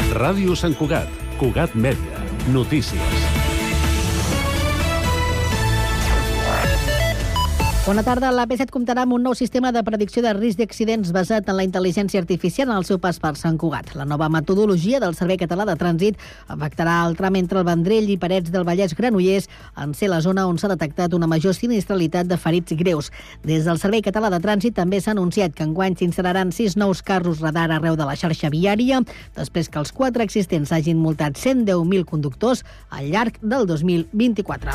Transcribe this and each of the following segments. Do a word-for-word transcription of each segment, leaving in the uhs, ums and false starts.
Ràdio Sant Cugat, Cugat Mèdia, notícies. Bona tarda. La P set comptarà amb un nou sistema de predicció de risc d'accidents basat en la intel·ligència artificial en el seu pas per Sant Cugat. La nova metodologia del Servei Català de Trànsit afectarà el tram entre el Vendrell i Parets del Vallès Granollers, en ser la zona on s'ha detectat una major sinistralitat de ferits greus. Des del Servei Català de Trànsit també s'ha anunciat que enguany s'instal·laran sis nous carros radar arreu de la xarxa viària, després que els quatre existents hagin multat cent deu mil conductors al llarg del dos mil vint-i-quatre.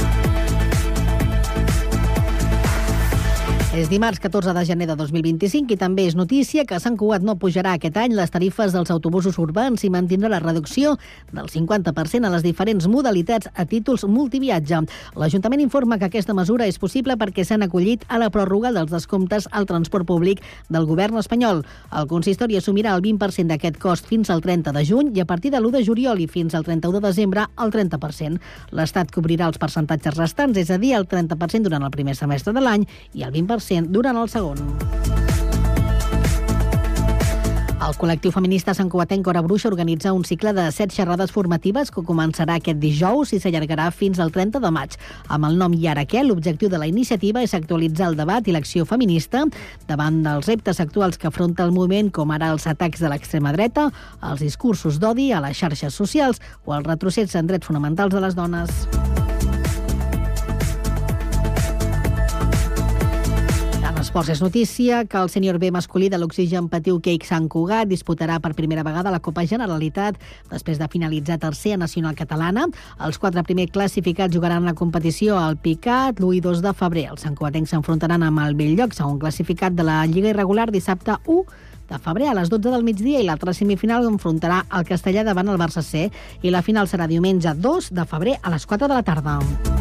És dimarts catorze de gener de dos mil vint-i-cinc i també és notícia que Sant Cugat no pujarà aquest any les tarifes dels autobusos urbans i mantindrà la reducció del cinquanta per cent a les diferents modalitats a títols multiviatge. L'Ajuntament informa que aquesta mesura és possible perquè s'han acollit a la pròrroga dels descomptes al transport públic del govern espanyol. El consistori assumirà el vint per cent d'aquest cost fins al trenta de juny i a partir de l'u de juliol i fins al trenta-u de desembre el trenta per cent. L'Estat cobrirà els percentatges restants, és a dir, el trenta per cent durant el primer semestre de l'any i el vint per cent durant el segon. El col·lectiu feminista santcugatenc Hora Bruixa organitza un cicle de set xerrades formatives que començarà aquest dijous i s'allargarà fins al trenta de maig. Amb el nom I ara què, l'objectiu de la iniciativa és actualitzar el debat i l'acció feminista davant dels reptes actuals que afronta el moviment, com ara els atacs de l'extrema dreta, els discursos d'odi a les xarxes socials o el retrocés en drets fonamentals de les dones. Esports és notícia que el sènior B masculí de l'Oxigen Patiu Cake Sant Cugat disputarà per primera vegada la Copa Generalitat després de finalitzar tercera nacional catalana. Els quatre primers classificats jugaran la competició al Picat l'u i dos de febrer. Els santcugatencs s'enfrontaran amb el Belllloc, segon classificat de la Lliga Irregular, dissabte u de febrer a les dotze del migdia, i l'altra semifinal enfrontarà el Castellà davant el Barça C i la final serà diumenge dos de febrer a les quatre de la tarda.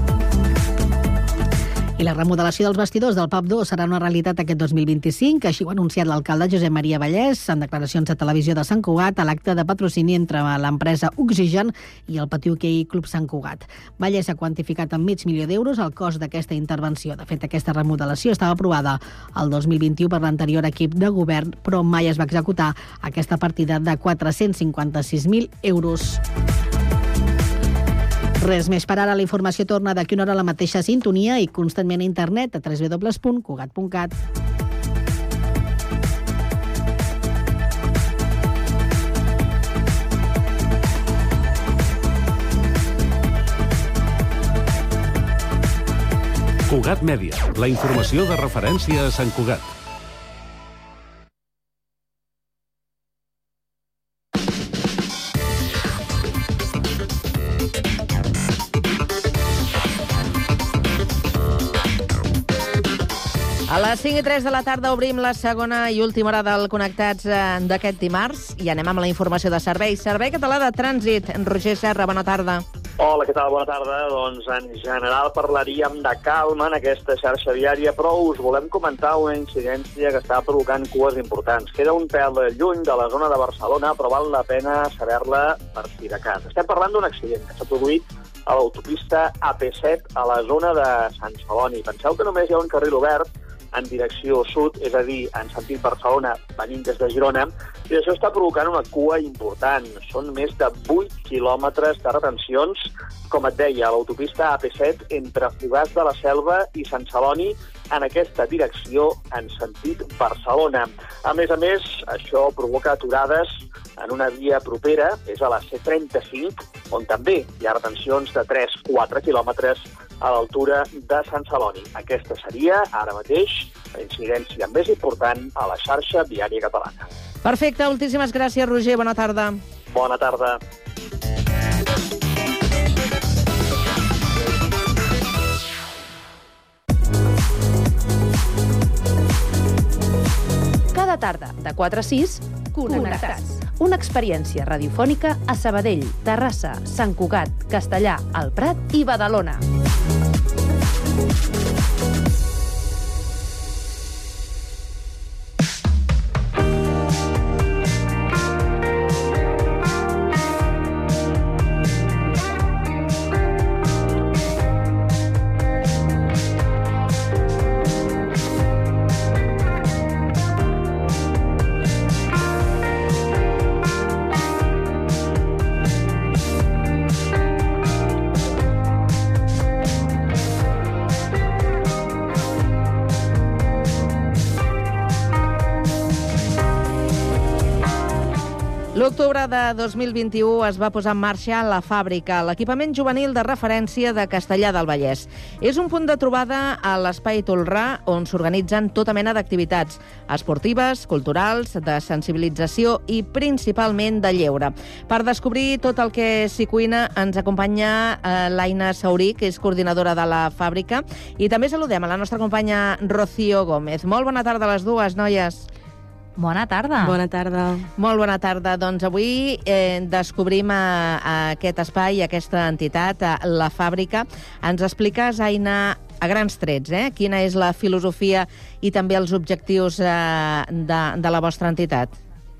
I la remodelació dels vestidors del Pub dos serà una realitat aquest dos mil vint-i-cinc, així ho ha anunciat l'alcalde Josep Maria Vallès en declaracions a Televisió de Sant Cugat a l'acte de patrocini entre l'empresa Oxigen i el Patiu Hoquei Club Sant Cugat. Vallès ha quantificat en mig milió d'euros el cost d'aquesta intervenció. De fet, aquesta remodelació estava aprovada el dos mil vint-i-u per l'anterior equip de govern, però mai es va executar aquesta partida de quatre-cents cinquanta-sis mil euros. Res més per ara. La informació torna d'aquí una hora a la mateixa sintonia i constantment a internet a w w w punt cugat punt cat. Cugat Mèdia, la informació de referència a Sant Cugat. A les cinc i tres de la tarda obrim la segona i última hora del Connectats d'aquest dimarts i anem amb la informació de serveis. Servei Català de Trànsit. Roger Serra, bona tarda. Hola, què tal? Bona tarda. Doncs en general parlaríem de calma en aquesta xarxa viària, però us volem comentar una incidència que està provocant cues importants. Queda un pèl de lluny de la zona de Barcelona, però val la pena saber-la per si de cas. Estem parlant d'un accident que s'ha produït a l'autopista A P set a la zona de Sant Celoni. Penseu que només hi ha un carril obert en direcció sud, és a dir, en sentit Barcelona, venint des de Girona, i això està provocant una cua important. Són més de vuit quilòmetres de retencions, com et deia, a l'autopista A P set entre Fogars de la Selva i Sant Celoni, en aquesta direcció en sentit Barcelona. A més a més, això provoca aturades en una via propera, és a la C trenta-cinc, on també hi ha retencions de tres a quatre quilòmetres a l'altura de Sant Celoni. Aquesta seria, ara mateix, la incidència més important a la xarxa viària catalana. Perfecte, moltíssimes gràcies, Roger. Bona tarda. Bona tarda. Cada tarda, de quatre a sis, Connectats. Una experiència radiofònica a Sabadell, Terrassa, Sant Cugat, Castellà, El Prat i Badalona. L'octubre de dos mil vint-i-u es va posar en marxa la Fàbrica, l'equipament juvenil de referència de Castellar del Vallès. És un punt de trobada a l'Espai Tolrà, on s'organitzen tota mena d'activitats esportives, culturals, de sensibilització i principalment de lleure. Per descobrir tot el que s'hi cuina ens acompanya eh, l'Aina Saurí, que és coordinadora de la Fàbrica, i també saludem a la nostra companya Rocío Gómez. Molt bona tarda a les dues, noies. Bona tarda. Bona tarda. Molt bona tarda. Doncs avui eh, descobrim a, a aquest espai, aquesta entitat, a la Fàbrica. Ens expliques, Aina, a grans trets, eh? Quina és la filosofia i també els objectius eh, de, de la vostra entitat?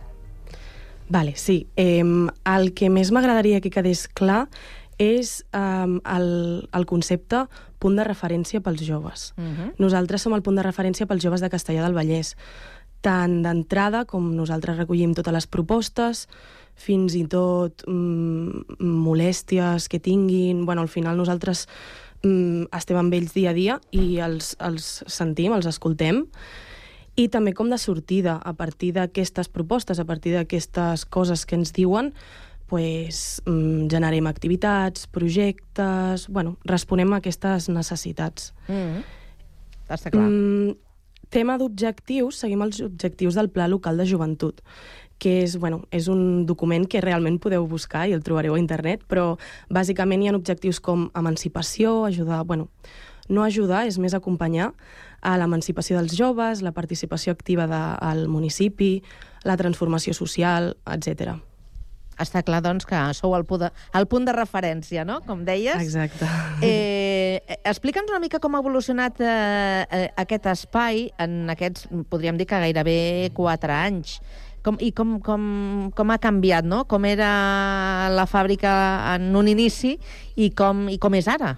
Vale, sí. Eh, el que més m'agradaria que quedés clar és eh, el, el concepte punt de referència pels joves. Uh-huh. Nosaltres som el punt de referència pels joves de Castellar del Vallès. Tant d'entrada, com nosaltres recollim totes les propostes, fins i tot mm, molèsties que tinguin. Bueno, al final nosaltres mm, estem amb ells dia a dia i els, els sentim, els escoltem. I també com de sortida, a partir d'aquestes propostes, a partir d'aquestes coses que ens diuen, pues, mm, generem activitats, projectes... Bueno, responem a aquestes necessitats. Mm-hmm. Està clar. Mm, tema d'objectius, seguim els objectius del Pla Local de Joventut, que és, bueno, és un document que realment podeu buscar i el trobareu a internet, però bàsicament hi ha objectius com emancipació, ajudar, bueno, no ajudar, és més acompanyar a l'emancipació dels joves, la participació activa de, al municipi, la transformació social, etcètera. Està clar, doncs, que sou el punt de, el punt de referència, no?, com deies. Exacte. Eh, Explica'ns una mica com ha evolucionat eh, aquest espai en aquests, podríem dir que gairebé quatre anys. Com, I com, com, com ha canviat, no?, com era la Fàbrica en un inici i com, i com és ara.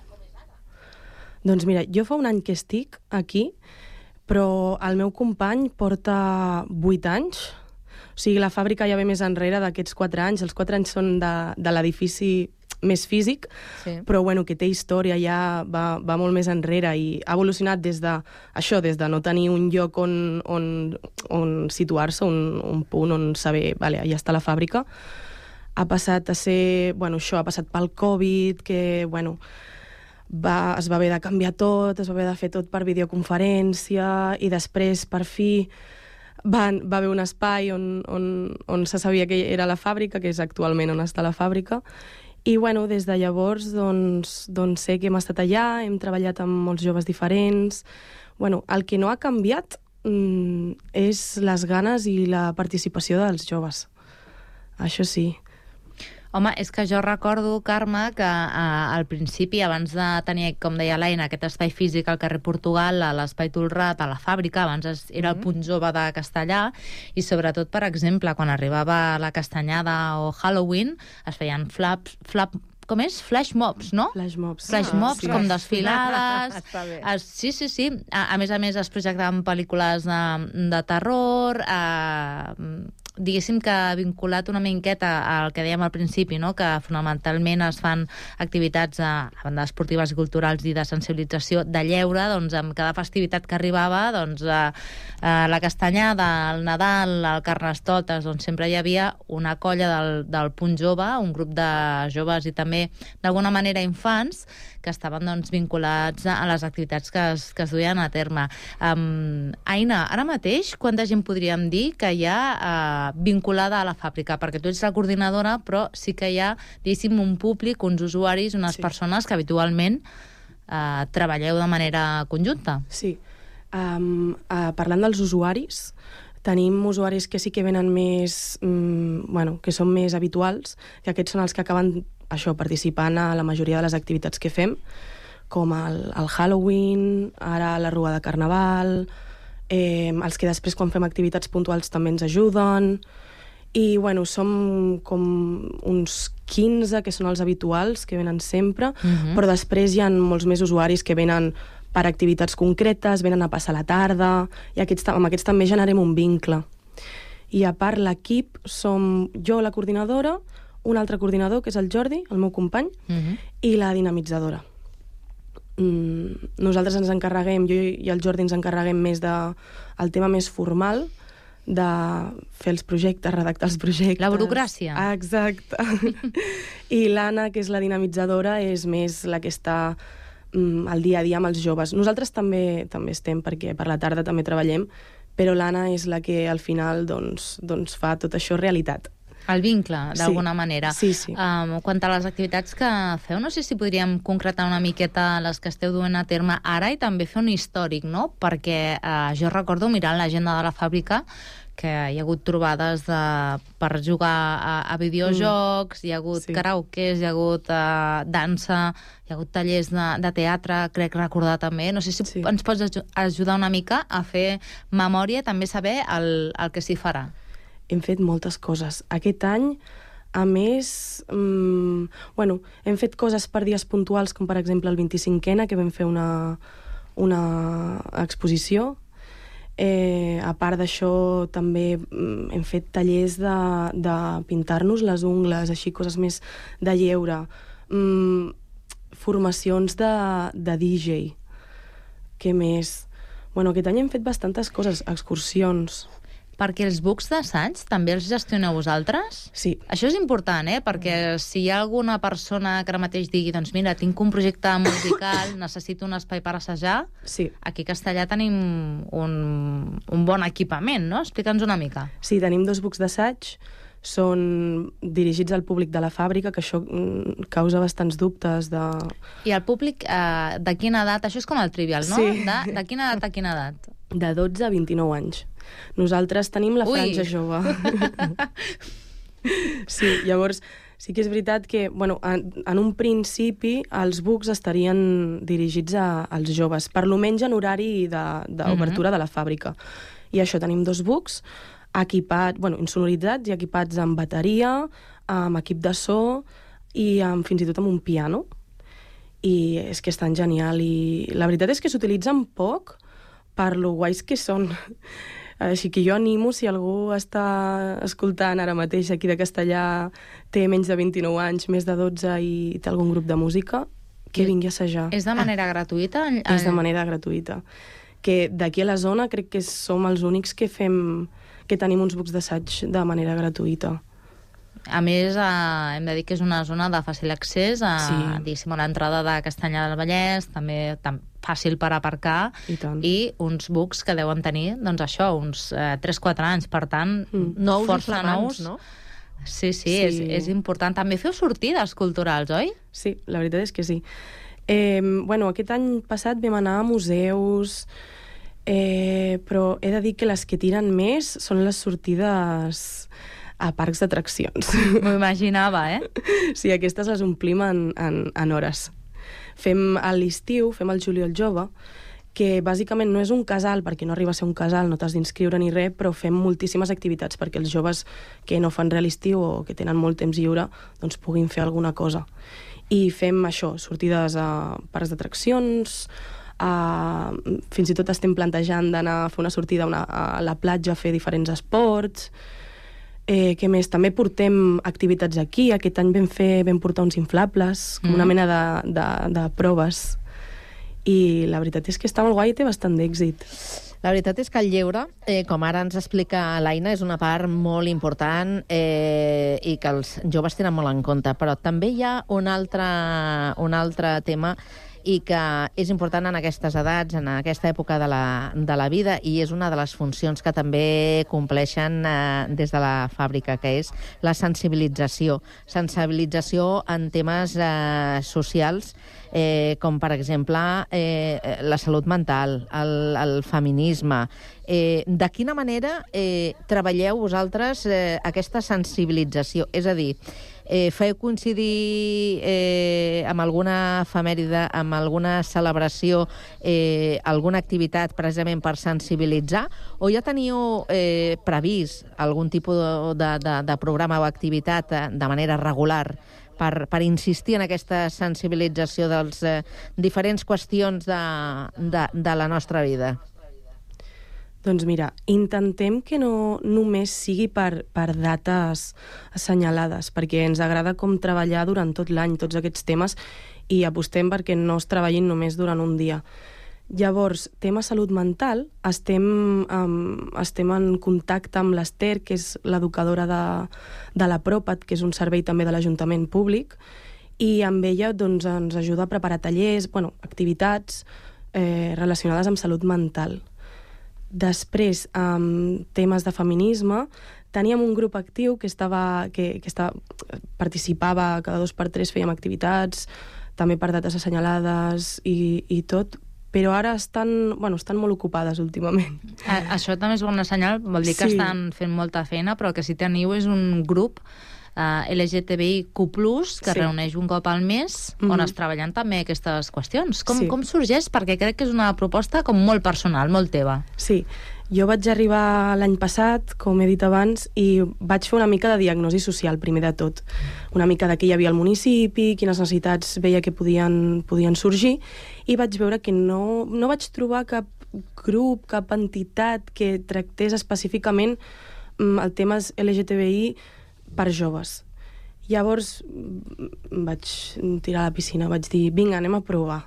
Doncs mira, jo fa un any que estic aquí, però el meu company porta vuit anys. O sigui, la Fàbrica ja ve més enrere d'aquests quatre anys. Els quatre anys són de, de l'edifici més físic, sí. Però bueno, que té història, ja va, va molt més enrere i ha evolucionat des de això, des de no tenir un lloc on, on, on situar-se, un, un punt on saber, vale, ja està la Fàbrica. Ha passat a ser, bueno, això ha passat pel Covid, que, bueno, va, es va haver de canviar tot, es va haver de fer tot per videoconferència i després, per fi, Va, va haver un espai on, on, on se sabia que era la Fàbrica, que és actualment on està la Fàbrica, i bueno, des de llavors doncs, doncs sé que hem estat allà, hem treballat amb molts joves diferents. Bueno, el que no ha canviat mm, és les ganes i la participació dels joves. Això sí. Home, és que jo recordo, Carme, que eh, al principi, abans de tenir, com deia l'Aina, aquest espai físic al carrer Portugal, a l'Espai Tolrà, a la Fàbrica, abans era el punt jove de Castellar, i sobretot, per exemple, quan arribava la Castanyada o Halloween, es feien flaps, flap, com és? Flash mobs, no? Flash mobs. Flash mobs, ah, sí. Com desfilades. Es, sí, sí, sí. A, a més a més, es projectaven pel·lícules de, de terror, eh, diguéssim que vinculat una miqueta al que dèiem al principi, no?, que fonamentalment es fan activitats a, a banda esportives i culturals i de sensibilització de lleure, doncs amb cada festivitat que arribava, doncs a, a la Castanyada, el Nadal, el Carnestoltes, doncs sempre hi havia una colla del, del punt jove, un grup de joves i també d'alguna manera infants que estaven doncs, vinculats a les activitats que es, que es duien a terme. Um, Aina, ara mateix quanta gent podríem dir que hi ha uh, vinculada a la Fàbrica? Perquè tu ets la coordinadora, però sí que hi ha, diguéssim, un públic, uns usuaris, unes sí. persones que habitualment uh, treballeu de manera conjunta. Sí. Um, uh, parlant dels usuaris, tenim usuaris que sí que venen més, mm, bueno, que són més habituals, que aquests són els que acaben això, participant a la majoria de les activitats que fem, com el, el Halloween, ara la Rua de Carnaval, eh, els que després quan fem activitats puntuals també ens ajuden, i bueno, som com uns quinze que són els habituals, que venen sempre, uh-huh. però després hi ha molts més usuaris que venen per activitats concretes, venen a passar la tarda, i aquests, amb aquests també generem un vincle. I a part l'equip som jo, la coordinadora, un altre coordinador, que és el Jordi, el meu company, uh-huh. i la dinamitzadora. Mm, nosaltres ens encarreguem, jo i el Jordi ens encarreguem més del tema més formal, de fer els projectes, redactar els projectes. La burocràcia. Ah, exacte. I l'Anna, que és la dinamitzadora, és més la que està mm, al dia a dia amb els joves. Nosaltres també també estem, perquè per la tarda també treballem, però l'Anna és la que al final doncs, doncs fa tot això realitat. El vincle, d'alguna sí. manera. Sí, sí. Um, quant a les activitats que feu, no sé si podríem concretar una miqueta les que esteu duent a terme ara i també fer un històric, no? Perquè uh, jo recordo mirant l'agenda de la fàbrica que hi ha hagut trobades de, per jugar a, a videojocs, mm. hi ha hagut sí. karaokes, hi ha hagut uh, dansa, hi ha hagut tallers de, de teatre, crec recordar també. No sé si sí. ens pots ajudar una mica a fer memòria, també saber el, el que s'hi farà. Hem fet moltes coses. Aquest any, a més, mmm, bueno, hem fet coses per dies puntuals, com per exemple el vint-i-cinquena, que vam fer una, una exposició. Eh, a part d'això, també mm, hem fet tallers de, de pintar-nos les ungles, així, coses més de lleure. Mm, formacions de, de D J. Què més? Bueno, aquest any hem fet bastantes coses, excursions. Perquè els bucs d'assaig també els gestioneu vosaltres? Sí. Això és important, eh? Perquè si hi ha alguna persona que ara mateix digui doncs mira, tinc un projecte musical, necessito un espai per assajar, sí. Aquí a Castellà tenim un, un bon equipament, no? Explica'ns una mica. Sí, tenim dos bucs d'assaig, són dirigits al públic de la fàbrica, que això causa bastants dubtes de... I el públic, eh, de quina edat? Això és com el trivial, no? Sí. De, de quina edat a quina edat? De dotze a vint-i-nou anys. Nosaltres tenim la franja jove. Sí, llavors, sí que és veritat que, bueno, en, en un principi els bucs estarien dirigits a, als joves, per lo menys en horari d'obertura de, mm-hmm. de la fàbrica. I això, tenim dos bucs equipats, bueno, insonoritzats i equipats amb bateria, amb equip de so i amb, fins i tot amb un piano. I és que estan genial. I la veritat és que s'utilitzen poc per lo guais que són. Així que jo animo, si algú està escoltant ara mateix aquí de Castellà, té menys de vint-i-nou anys, més de dotze i té algun grup de música, que vingui a assajar. És de manera ah. gratuïta? El... És de manera gratuïta. Que d'aquí a la zona crec que som els únics que fem que tenim uns bucs d'assaig de manera gratuïta. A més, eh, hem de dir que és una zona de fàcil accés a, sí. diguéssim, a l'entrada de Castanyà del Vallès, també tam, fàcil per aparcar, i, i uns bucs que deuen tenir, doncs això, uns eh, tres quatre anys, per tant, mm. nous força nous. No? Sí, sí, sí. És, és important. També feu sortides culturals, oi? Sí, la veritat és que sí. Eh, bueno, aquest any passat vam anar a museus, eh, però he de dir que les que tiren més són les sortides a parcs d'atraccions. M'ho imaginava, eh? Sí, aquestes les omplim en, en, en hores. Fem a l'estiu, fem el juliol jove, que bàsicament no és un casal, perquè no arriba a ser un casal, no t'has d'inscriure ni res, però fem moltíssimes activitats perquè els joves que no fan res a l'estiu o que tenen molt temps lliure doncs puguin fer alguna cosa. I fem això, sortides a parcs d'atraccions, a... fins i tot estem plantejant d'anar a fer una sortida a, una, a la platja a fer diferents esports. Eh, què més? També portem activitats aquí. Aquest any vam, fer, vam portar uns inflables, com mm. una mena de, de, de proves. I la veritat és que està molt guai i té bastant d'èxit. La veritat és que el lleure, eh, com ara ens explica l'Aina, és una part molt important eh, i que els joves tenen molt en compte. Però també hi ha un altre, un altre tema i que és important en aquestes edats, en aquesta època de la, de la vida, i és una de les funcions que també compleixen eh, des de la fàbrica, que és la sensibilització. Sensibilització en temes eh, socials, eh, com per exemple eh, la salut mental, el, el feminisme. Eh, de quina manera eh, treballeu vosaltres eh, aquesta sensibilització? És a dir, Eh, feu coincidir eh, amb alguna efemèride, amb alguna celebració, eh, alguna activitat precisament per sensibilitzar, o ja teniu eh, previst algun tipus de, de, de programa o activitat eh, de manera regular per, per insistir en aquesta sensibilització dels eh, diferents qüestions de, de, de la nostra vida? Doncs mira, intentem que no només sigui per, per dates assenyalades, perquè ens agrada com treballar durant tot l'any tots aquests temes i apostem perquè no es treballin només durant un dia. Llavors, tema salut mental, estem, um, estem en contacte amb l'Ester, que és l'educadora de, de la Propat, que és un servei també de l'Ajuntament públic, i amb ella doncs, ens ajuda a preparar tallers, bueno, activitats eh, relacionades amb salut mental. Després, amb temes de feminisme, teníem un grup actiu que, estava, que, que estava, participava cada dos per tres, fèiem activitats, també per dates assenyalades i, i tot, però ara estan, bueno, estan molt ocupades últimament. A, això també és bona senyal, vol dir que sí. Estan fent molta feina, però que si teniu és un grup Uh, L G T B I Q plus, que sí. reuneix un cop al mes, mm-hmm. on es treballen també aquestes qüestions. Com, sí. com sorgeix? Perquè crec que és una proposta com molt personal, molt teva. Sí, jo vaig arribar l'any passat, com he dit abans, i vaig fer una mica de diagnosi social, primer de tot. Una mica de què hi havia al municipi, quines necessitats veia que podien, podien sorgir, i vaig veure que no, no vaig trobar cap grup, cap entitat que tractés específicament el tema L G T B I per joves. Llavors vaig tirar a la piscina, vaig dir, vinga, anem a provar.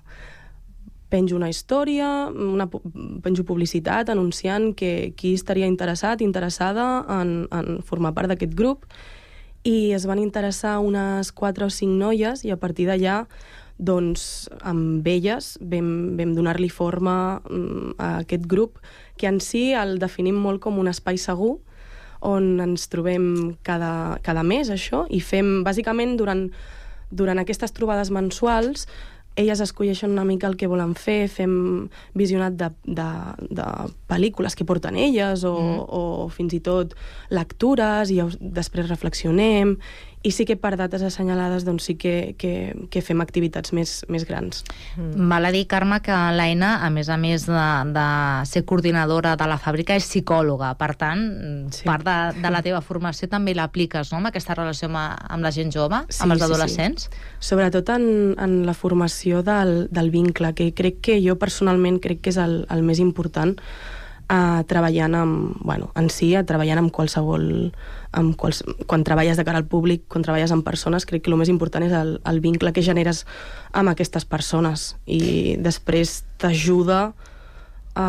Penjo una història, una, penjo publicitat anunciant que qui estaria interessat, interessada en, en formar part d'aquest grup, i es van interessar unes quatre o cinc noies, i a partir d'allà doncs amb elles vam, vam donar-li forma a aquest grup, que en si el definim molt com un espai segur, on ens trobem cada, cada mes, això, i fem, bàsicament, durant, durant aquestes trobades mensuals, elles escolleixen una mica el que volen fer, fem visionat de, de, de pel·lícules que porten elles, o, mm. o fins i tot lectures, i després reflexionem, i sí que per dates assenyalades doncs sí que, que, que fem activitats més, més grans. Mm. Val a dir, Carme, que l'Aina, a més a més de, de ser coordinadora de la fàbrica, és psicòloga. Per tant, sí. part de, de la teva formació també l'apliques, no?, amb aquesta relació amb, amb la gent jove, sí, amb els adolescents? Sí, sí. Sobretot en, en la formació del, del vincle, que crec que jo personalment crec que és el, el més important, a treballant amb, bueno, en si, a treballant amb qualsevol... Amb quals, quan treballes de cara al públic, quan treballes amb persones, crec que el més important és el, el vincle que generes amb aquestes persones, i després t'ajuda a,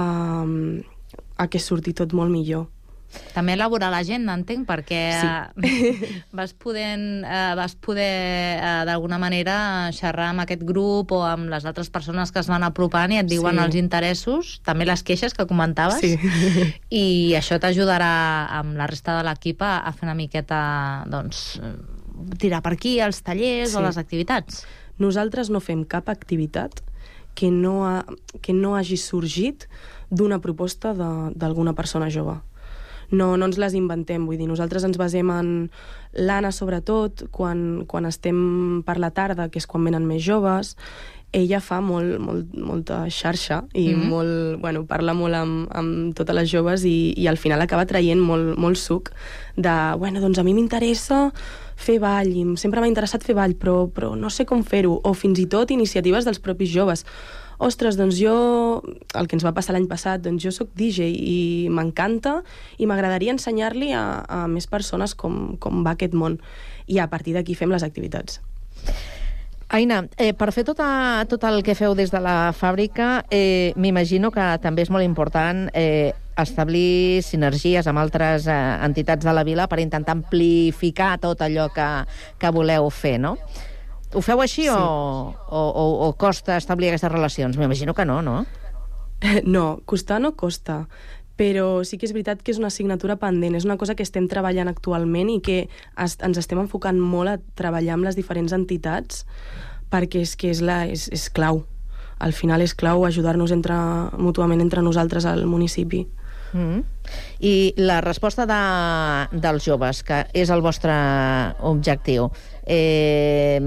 a que surti tot molt millor. També elaborar l'agenda, entenc, perquè sí. vas poder, eh, vas poder eh, d'alguna manera xerrar amb aquest grup o amb les altres persones que es van apropant i et diuen sí. els interessos, també les queixes que comentaves, sí. i això t'ajudarà amb la resta de l'equip a fer una miqueta, doncs, tirar per aquí els tallers sí. o les activitats. Nosaltres no fem cap activitat que no, ha, que no hagi sorgit d'una proposta d'alguna persona jove. No, no ens les inventem, vull dir, nosaltres ens basem en l'Anna, sobretot, quan, quan estem per la tarda, que és quan venen més joves, ella fa molt, molt, molta xarxa i mm-hmm. molt, bueno, parla molt amb, amb totes les joves, i, i al final acaba traient molt, molt suc de, bueno, doncs a mi m'interessa fer ball, i sempre m'ha interessat fer ball, però, però no sé com fer-ho, o fins i tot iniciatives dels propis joves. Ostres, doncs jo, el que ens va passar l'any passat, doncs jo sóc D J i m'encanta i m'agradaria ensenyar-li a, a més persones com, com va aquest món. I a partir d'aquí fem les activitats. Aina, eh, per fer tot, a, tot el que feu des de la fàbrica, eh, m'imagino que també és molt important eh, establir sinergies amb altres eh, entitats de la vila per intentar amplificar tot allò que, que voleu fer, no? Ho feu així sí. o, o, o, o costa establir aquestes relacions? M'imagino que no, no? No, costar no costa, però sí que és veritat que és una assignatura pendent, és una cosa que estem treballant actualment i que es, ens estem enfocant molt a treballar amb les diferents entitats, perquè és que és, la, és, és clau. Al final és clau ajudar-nos entre, mútuament entre nosaltres al municipi. Mm-hmm. I la resposta de, dels joves, que és el vostre objectiu, eh,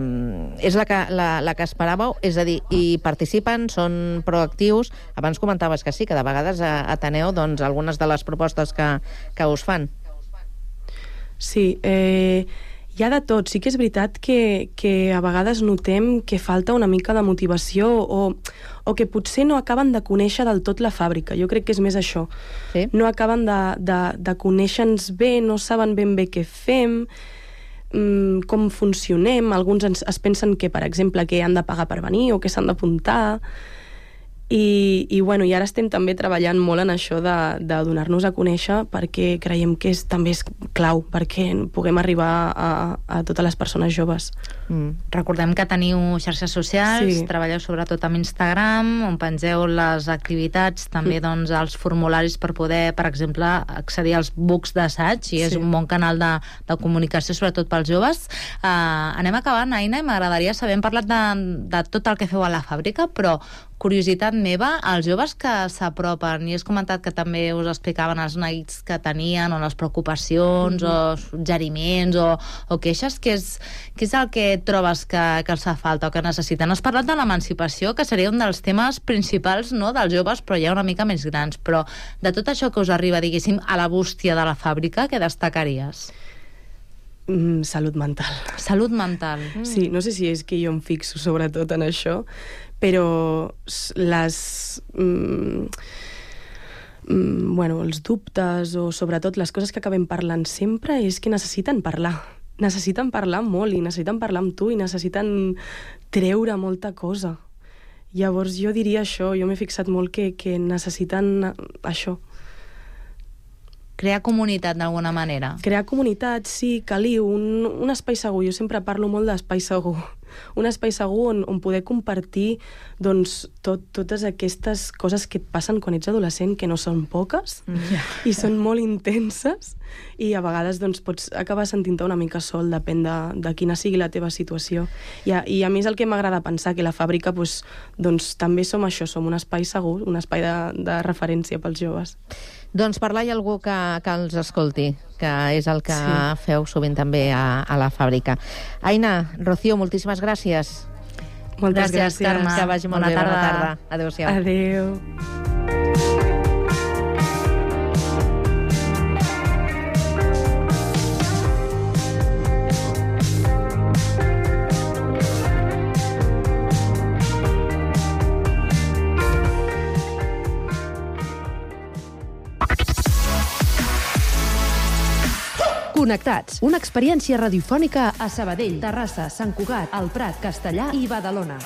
és la que, la, la que esperàveu? És a dir, hi participen, són proactius? Abans comentaves que sí, que de vegades ateneu doncs, algunes de les propostes que, que us fan. Sí, eh... hi ha de tot. Sí que és veritat que, que a vegades notem que falta una mica de motivació o, o que potser no acaben de conèixer del tot la fàbrica. Jo crec que és més això. Sí. No acaben de, de, de conèixer-nos bé, no saben ben bé què fem, mmm, com funcionem. Alguns ens, es pensen que, per exemple, que han de pagar per venir o que s'han d'apuntar. I, i, bueno, i ara estem també treballant molt en això de, de donar-nos a conèixer, perquè creiem que és, també és clau perquè puguem arribar a, a totes les persones joves. Mm. Recordem que teniu xarxes socials, sí. Treballeu sobretot amb Instagram, on pengeu les activitats, també mm. doncs, els formularis per poder, per exemple, accedir als books d'assaig, i és sí. un bon canal de, de comunicació, sobretot pels joves. Uh, anem acabant, Aina, i m'agradaria saber, hem parlat de, de tot el que feu a la fàbrica, però curiositat meva, els joves que s'apropen, i has comentat que també us explicaven els neguits que tenien, o les preocupacions, mm-hmm. o suggeriments, o, o queixes, què és, què és el que trobes que, que els fa falta o que necessiten? Has parlat de l'emancipació, que seria un dels temes principals, no?, dels joves, però ja una mica més grans. Però de tot això que us arriba, diguéssim, a la bústia de la fàbrica, què destacaries? Mm, salut mental. Salut mental. Mm. Sí, no sé si és que jo em fixo sobretot en això, però les... Mm, mm, bueno, els dubtes o sobretot les coses que acabem parlant sempre és que necessiten parlar. Necessiten parlar molt i necessiten parlar amb tu i necessiten treure molta cosa. Llavors jo diria això, jo m'he fixat molt que, que necessiten això. Crear comunitat d'alguna manera. Crear comunitat, sí, caliu, un, un espai segur. Jo sempre parlo molt d'espai segur. Un espai segur on, on poder compartir doncs, tot, totes aquestes coses que et passen quan ets adolescent, que no són poques, mm. i són molt intenses, i a vegades doncs, pots acabar sentint-te una mica sol, depèn de, de quina sigui la teva situació. I a, i a mi és el que m'agrada pensar, que la fàbrica doncs, doncs, també som això, som un espai segur, un espai de, de referència pels joves. Doncs parlar hi ha algú que, que els escolti, que és el que sí. feu sovint també a, a la fàbrica. Aina, Rocío, moltíssimes gràcies. Moltes gràcies, gràcies. Carme. Que vagi molt bona bé, tarda. bona tarda. Adéu-siau. Adéu. Connectats, una experiència radiofònica a Sabadell, Terrassa, Sant Cugat, El Prat, Castellà i Badalona.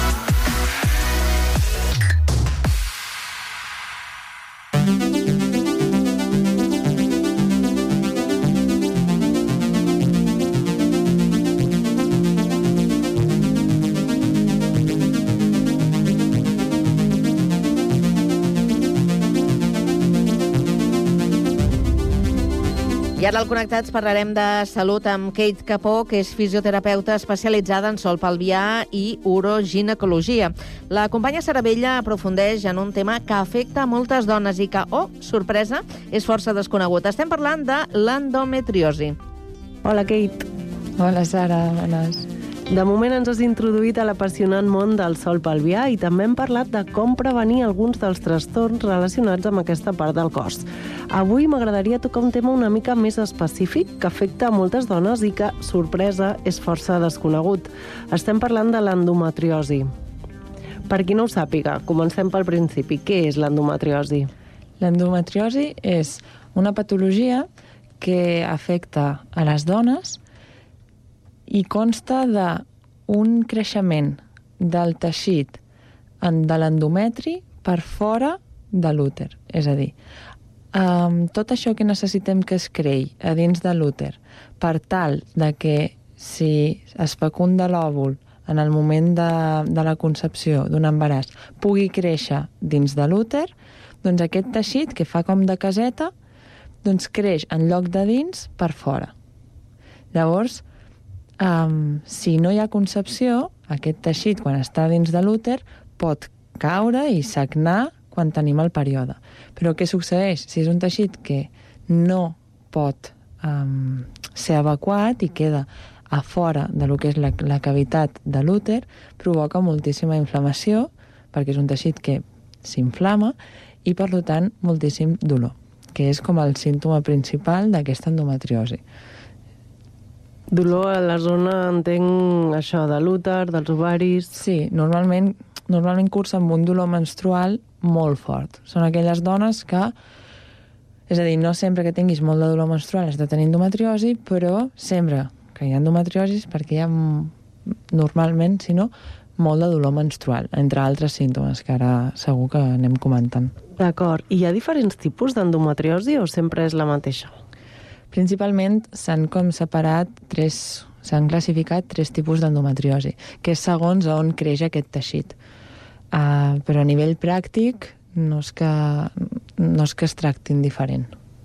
I ara al Connectats parlarem de salut amb Kate Capó, que és fisioterapeuta especialitzada en sol pelvià i uroginecologia. La companya Saravella aprofundeix en un tema que afecta a moltes dones i que, oh, sorpresa, és força desconegut. Estem parlant de l'endometriosi. Hola, Kate. Hola, Sara. Bones. De moment ens has introduït a l'apassionant món del sol pelvià i també hem parlat de com prevenir alguns dels trastorns relacionats amb aquesta part del cos. Avui m'agradaria tocar un tema una mica més específic que afecta a moltes dones i que, sorpresa, és força desconegut. Estem parlant de l'endometriosi. Per qui no ho sàpiga, comencem pel principi. Què és l'endometriosi? L'endometriosi és una patologia que afecta a les dones i consta d'un creixement del teixit de l'endometri per fora de l'úter. És a dir, um, tot això que necessitem que es creï a dins de l'úter per tal de que si es fecunda l'òvul en el moment de, de la concepció d'un embaràs pugui créixer dins de l'úter, doncs aquest teixit que fa com de caseta doncs creix en lloc de dins per fora. Llavors, Um, si no hi ha concepció, aquest teixit, quan està dins de l'úter, pot caure i sagnar quan tenim el període. Però què succeeix? Si és un teixit que no pot um, ser evacuat i queda a fora de lo que és la, la cavitat de l'úter, provoca moltíssima inflamació, perquè és un teixit que s'inflama i, per tant, moltíssim dolor, que és com el símptoma principal d'aquesta endometriosi. Dolor a la zona, entenc, això, de l'úter, dels ovaris... Sí, normalment, normalment cursa amb un dolor menstrual molt fort. Són aquelles dones que... És a dir, no sempre que tinguis molt de dolor menstrual has de tenir endometriosi, però sempre que hi ha endometriosi, perquè hi ha normalment, si no, molt de dolor menstrual, entre altres símptomes que ara segur que anem comentant. D'acord. I hi ha diferents tipus d'endometriosi o sempre és la mateixa? Principalment s'han com separat tres, s'han classificat tres tipus d'endometriosi, que és segons on creix aquest teixit. Uh, però a nivell pràctic no és que, no és que es tractin diferent.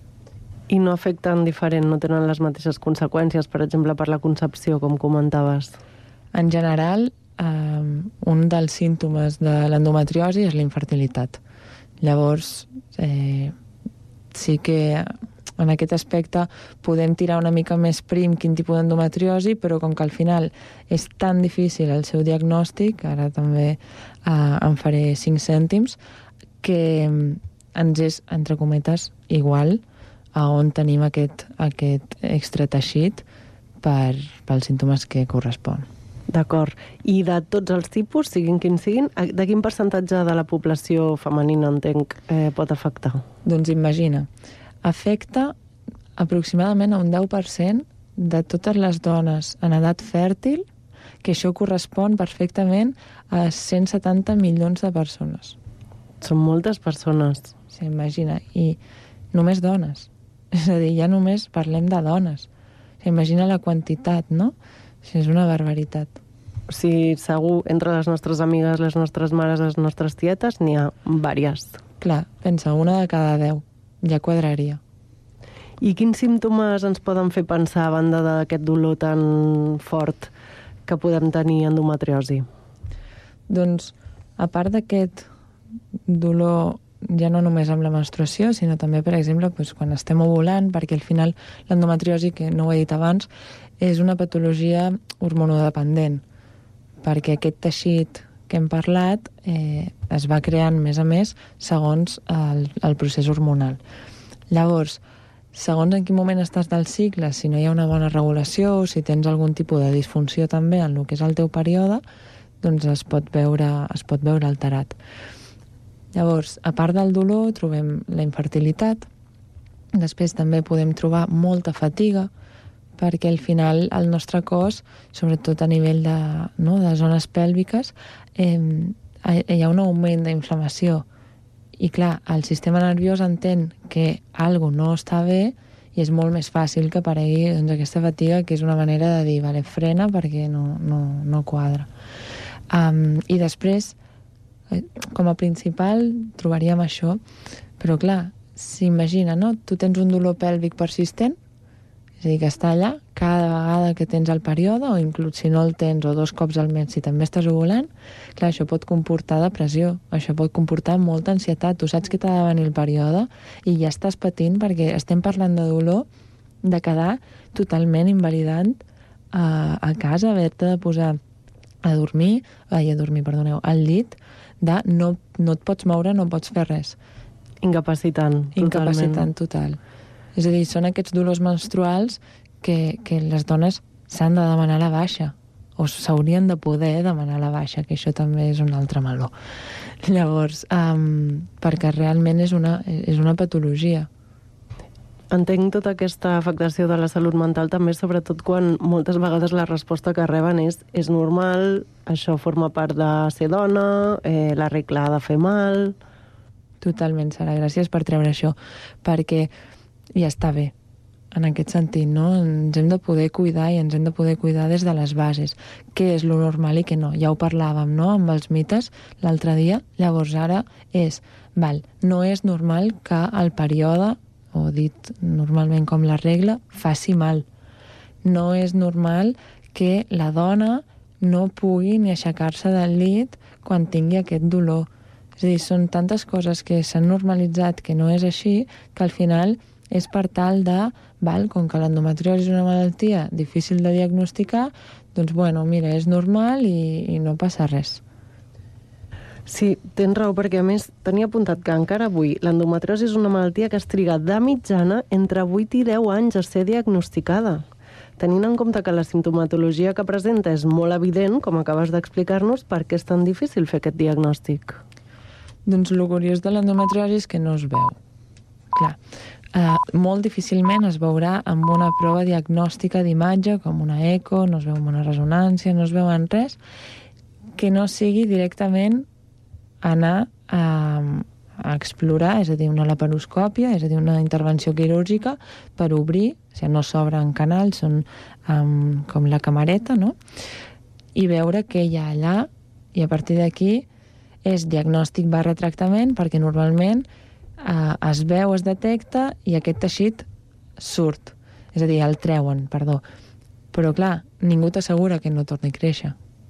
I no afecten diferent, no tenen les mateixes conseqüències, per exemple, per la concepció, com comentaves? En general, eh, un dels símptomes de l'endometriosi és la infertilitat. Llavors, eh, sí que en aquest aspecte podem tirar una mica més prim quin tipus d'endometriosi, però com que al final és tan difícil el seu diagnòstic, ara també eh, en faré cinc cèntims, que ens és, entre cometes, igual a on tenim aquest, aquest extrateixit per, pels símptomes que correspon. D'acord. I de tots els tipus, siguin quins siguin, de quin percentatge de la població femenina, entenc, eh, pot afectar? Doncs imagina, afecta aproximadament a un deu per cent de totes les dones en edat fèrtil, que això correspon perfectament a cent setanta milions de persones. Són moltes persones. Sí, imagina. I només dones. És a dir, ja només parlem de dones. Imagina la quantitat, no? És una barbaritat. O sigui, segur, entre les nostres amigues, les nostres mares, les nostres tietes, n'hi ha vàries. Clar, pensa, una de cada deu. Ja quadraria. I quins símptomes ens poden fer pensar, a banda d'aquest dolor tan fort, que podem tenir endometriosi? Doncs, a part d'aquest dolor ja no només amb la menstruació, sinó també, per exemple, doncs, quan estem ovulant, perquè al final l'endometriosi, que no ho he dit abans, és una patologia hormonodependent, perquè aquest teixit que hem parlat eh, es va creant, més a més, segons el, el procés hormonal. Llavors, segons en quin moment estàs del cicle, si no hi ha una bona regulació o si tens algun tipus de disfunció també en el que és el teu període, doncs es pot veure, es pot veure alterat. Llavors, a part del dolor, trobem la infertilitat. Després també podem trobar molta fatiga, perquè al final el nostre cos, sobretot a nivell de, no, de zones pèlviques, eh, hi ha un augment d'inflamació. I clar, el sistema nerviós entén que alguna cosa no està bé i és molt més fàcil que aparegui doncs, aquesta fatiga, que és una manera de dir, vale, frena perquè no, no, no quadra. Um, I després, com a principal, trobaríem això. Però clar, s'imagina, no? Tu tens un dolor pèlvic persistent, és a dir, que està allà cada vegada que tens el període, o inclús si no el tens, o dos cops al mes, si també estàs ovulant, clar, això pot comportar depressió, això pot comportar molta ansietat. Tu saps que t'ha de venir el període i ja estàs patint, perquè estem parlant de dolor, de quedar totalment invalidant a, a casa, haver-te de posar a dormir, ai, a dormir, perdoneu, al llit, de no, no et pots moure, no pots fer res. Incapacitant, totalment. Incapacitant total. És a dir, són aquests dolors menstruals que, que les dones s'han de demanar la baixa, o s'haurien de poder demanar la baixa, que això també és un altre meló. Llavors, um, perquè realment és una, és una patologia. Entenc tota aquesta afectació de la salut mental també, sobretot quan moltes vegades la resposta que reben és és normal, això forma part de ser dona, eh, la regla ha de fer mal... Totalment, Sara, gràcies per treure això, perquè ja està bé, en aquest sentit, no? Ens hem de poder cuidar i ens hem de poder cuidar des de les bases. Què és lo normal i què no? Ja ho parlàvem, no?, amb els mites l'altre dia. Llavors ara és, val, no és normal que el període, o dit normalment com la regla, faci mal. No és normal que la dona no pugui ni aixecar-se del llit quan tingui aquest dolor. És a dir, són tantes coses que s'han normalitzat que no és així, que al final és per tal de, val, com que l'endometriosi és una malaltia difícil de diagnosticar, doncs, bueno, mira, és normal i, i no passa res. Sí, tens raó, perquè a més tenia apuntat que encara avui l'endometriosi és una malaltia que es triga de mitjana entre vuit i deu anys a ser diagnosticada. Tenint en compte que la simptomatologia que presenta és molt evident, com acabes d'explicar-nos, per què és tan difícil fer aquest diagnòstic? Doncs el curiós de l'endometriosi és que no es veu. Clar, eh, molt difícilment es veurà amb una prova diagnòstica d'imatge, com una eco, no es veu amb una resonància, no es veu en res, que no sigui directament anar a, a explorar, és a dir, una laparoscòpia, és a dir, una intervenció quirúrgica per obrir, o sigui, no s'obren canals, són um, com la camareta, no? I veure què hi ha allà, i a partir d'aquí és diagnòstic barra tractament, perquè normalment eh, es veu, es detecta, i aquest teixit surt, és a dir, el treuen, perdó. Però, clar, ningú t'assegura que no torni a créixer.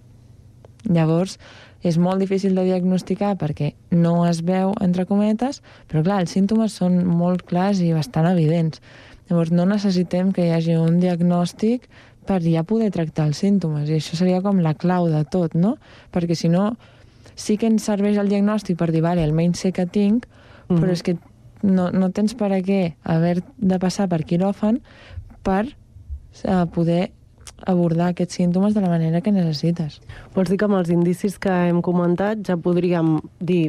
Llavors, és molt difícil de diagnosticar perquè no es veu, entre cometes, però, clar, els símptomes són molt clars i bastant evidents. Llavors, no necessitem que hi hagi un diagnòstic per ja poder tractar els símptomes, i això seria com la clau de tot, no? Perquè, si no, sí que ens serveix el diagnòstic per dir, vale, almenys sé que tinc, mm-hmm. però és que no, no tens per a què haver de passar per quiròfan per uh, poder abordar aquests símptomes de la manera que necessites. Vols dir que amb els indicis que hem comentat ja podríem dir,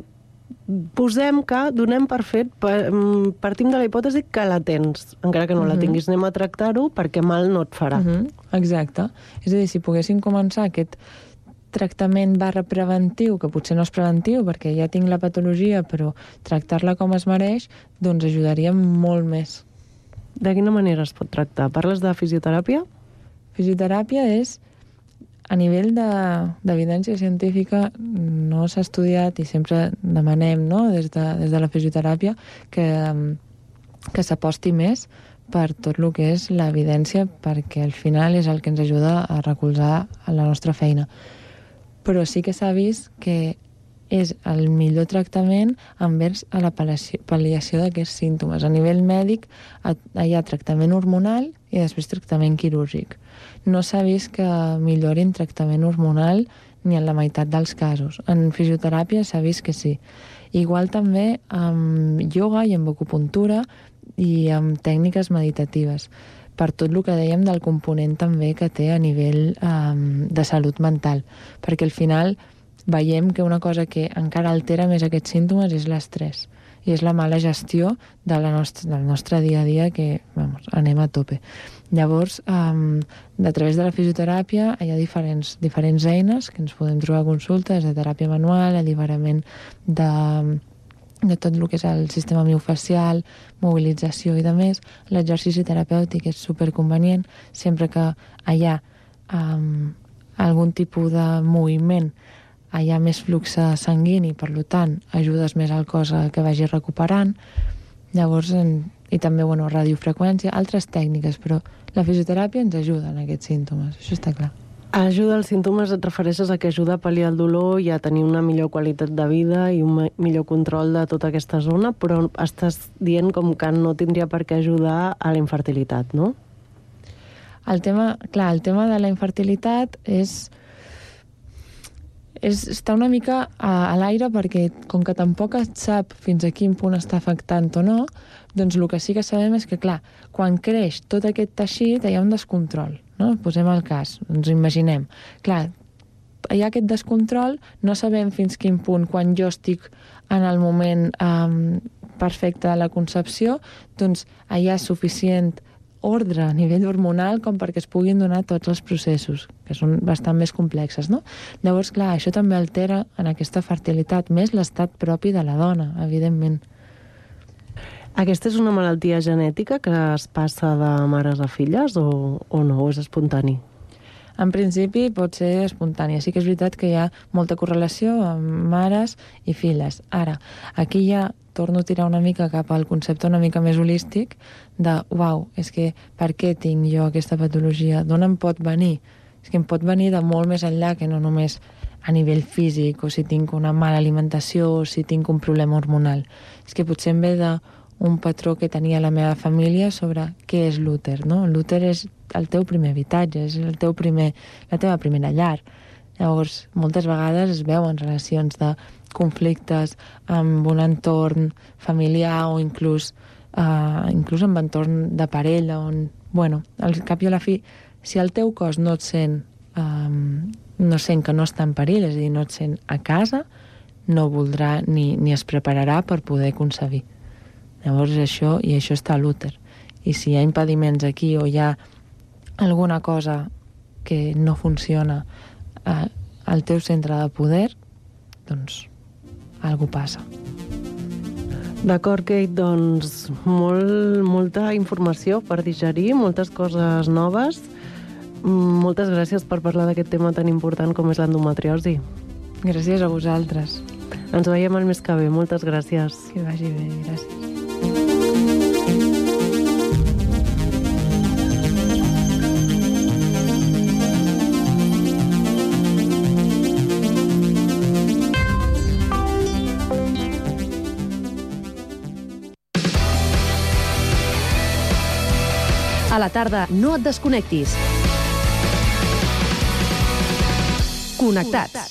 posem que, donem per fet, partim de la hipòtesi que la tens, encara que no uh-huh. la tinguis, anem a tractar-ho perquè mal no et farà. Uh-huh. Exacte. És a dir, si poguéssim començar aquest tractament barra preventiu, que potser no és preventiu perquè ja tinc la patologia, però tractar-la com es mereix, doncs ajudaria molt més. De quina manera es pot tractar? Parles de fisioteràpia? Fisioteràpia és, a nivell d'evidència de, científica, no s'ha estudiat i sempre demanem, no?, des de, des de la fisioteràpia que, que s'aposti més per tot el que és l'evidència, perquè al final és el que ens ajuda a recolzar la nostra feina. Però sí que s'ha vist que és el millor tractament envers a la pal·liació d'aquests símptomes. A nivell mèdic hi ha tractament hormonal i després tractament quirúrgic. No s'ha vist que millorin tractament hormonal ni en la meitat dels casos. En fisioteràpia s'ha vist que sí. Igual també amb ioga i amb acupuntura i amb tècniques meditatives, per tot el que dèiem del component també que té a nivell um, de salut mental, perquè al final veiem que una cosa que encara altera més aquests símptomes és l'estrès, i és la mala gestió de la nostra, del nostre dia a dia, que vamos, anem a tope. Llavors, um, a través de la fisioteràpia hi ha diferents, diferents eines que ens podem trobar a consultes, de teràpia manual, alliberament de, de tot el que és el sistema miofacial, mobilització i de més. L'exercici terapèutic és superconvenient sempre que hi ha um, algun tipus de moviment, hi ha més flux sanguini, per tant, ajudes més al cos a que vagi recuperant. Llavors, en, i també, bueno, radiofreqüència, altres tècniques, però la fisioteràpia ens ajuda en aquests símptomes, això està clar. Ajuda als símptomes, et refereixes a que ajuda a pal·liar el dolor i a tenir una millor qualitat de vida i un millor control de tota aquesta zona, però estàs dient com que no tindria per què ajudar a la infertilitat, no? El tema, clar, el tema de la infertilitat és... És, està una mica a, a l'aire perquè com que tampoc es sap fins a quin punt està afectant o no, doncs el que sí que sabem és que, clar, quan creix tot aquest teixit hi ha un descontrol, no? Posem el cas, ens imaginem. Clar, hi ha aquest descontrol, no sabem fins quin punt, quan jo estic en el moment um, perfecte de la concepció, doncs hi ha suficient ordre a nivell hormonal com perquè es puguin donar tots els processos, que són bastant més complexes, no? Llavors, clar, això també altera en aquesta fertilitat, més l'estat propi de la dona, evidentment. Aquesta és una malaltia genètica que es passa de mares a filles o, o no, o és espontani? En principi pot ser espontània. Sí que és veritat que hi ha molta correlació amb mares i filles. Ara, aquí ja torno a tirar una mica cap al concepte una mica més holístic de, uau, és que per què tinc jo aquesta patologia? D'on em pot venir? És que em pot venir de molt més enllà que no només a nivell físic, o si tinc una mala alimentació, o si tinc un problema hormonal. És que potser em ve d'un patró que tenia la meva família sobre què és l'úter, no? L'úter és el teu primer habitatge, és el teu primer, la teva primera llar. Llavors, moltes vegades es veuen relacions de conflictes amb un entorn familiar o inclús, uh, inclús amb entorn de parella, on, bueno, al cap i a la fi, si el teu cos no et sent, um, no sent que no està en perill, és a dir, no et sent a casa, no voldrà ni, ni es prepararà per poder concebir. Llavors això, i això està a l'úter. I si hi ha impediments aquí o hi ha alguna cosa que no funciona uh, el teu centre de poder, doncs alguna passa. D'acord, Kate, doncs molt, molta informació per digerir, moltes coses noves. Moltes gràcies per parlar d'aquest tema tan important com és l'endometriosi. Gràcies a vosaltres. Ens veiem el mes que ve. Moltes gràcies. Que vagi bé, gràcies. A la tarda, no et desconnectis. Connectats.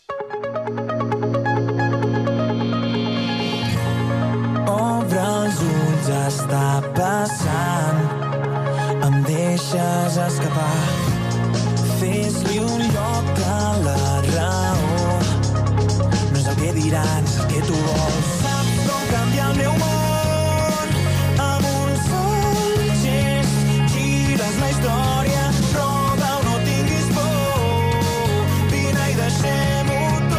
Obre els ulls, està passant. Em deixes escapar. Fes-li un lloc a la raó. No és el que diran, és el que tu vols. Saps com canviar el meu món amb un sol gest. Gires la història, roda o no tinguis por. Vine i deixem-ho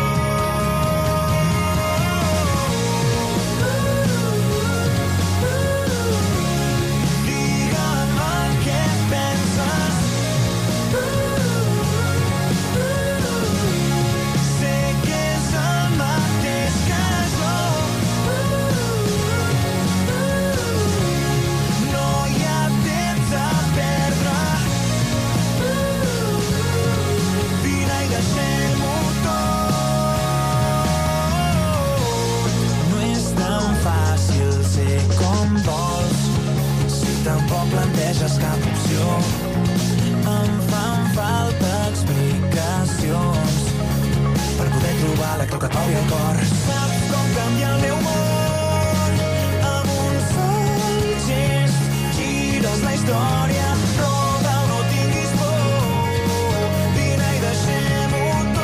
tampoc planteges cap opció. Em fan falta explicacions per poder trobar la creu que et mouri el cor. Saps com canviar el meu món amb un sol gest. Gires la història, roda o no tinguis por. Vine i deixem-ho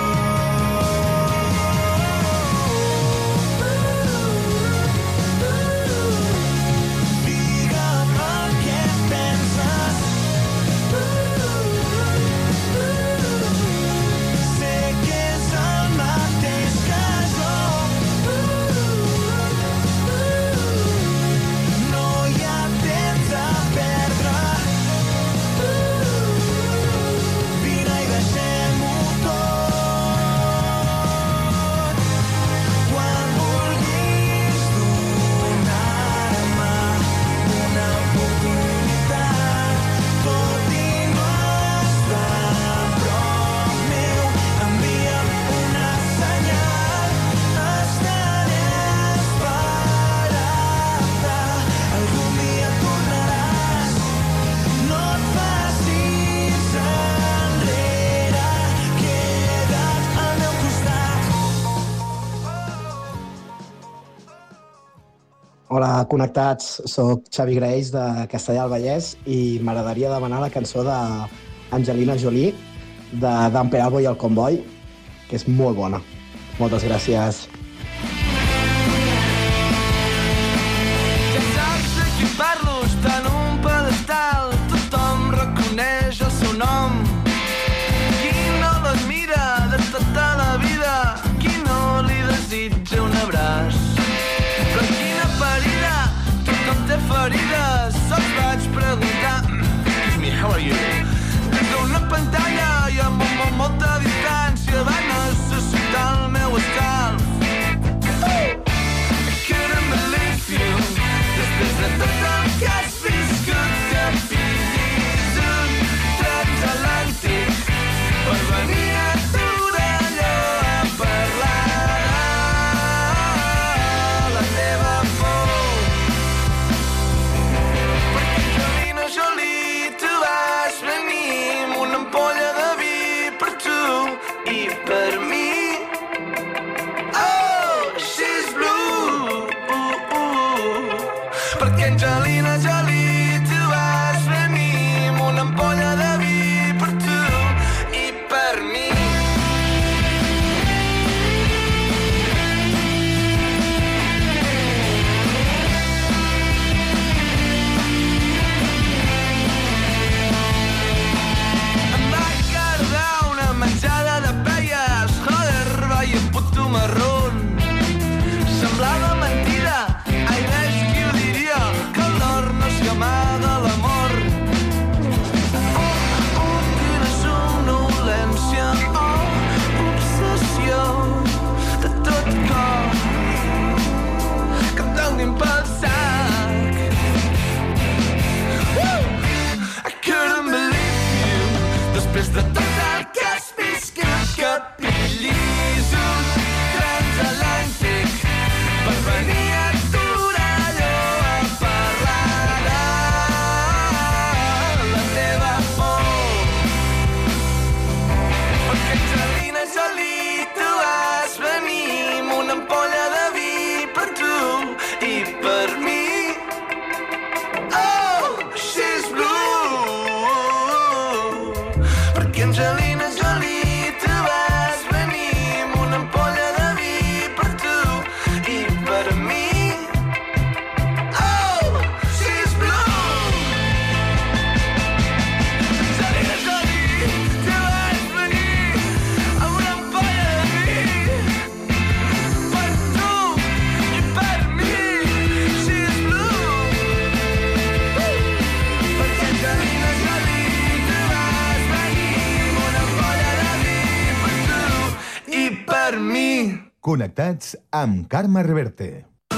Hola, connectats. Soc Xavi Greix de Castellar del Vallès i m'agradaria demanar la cançó d'Angelina Jolie de d'en Peralbo i el Comboi, que és molt bona. Moltes gràcies. Ja saps de qui parlo, està en un pedestal, tothom reconeix el seu nom. Qui no l'admira de tota la vida, qui no li desitja un abraç. Però quina ferida, tothom té ferides, se'ls vaig preguntar. Excuse me, how are you? Des d'una pantalla i amb molt, molt, molta distància va necessitar el meu escalf. per mi. Connectats amb Carme Reverte.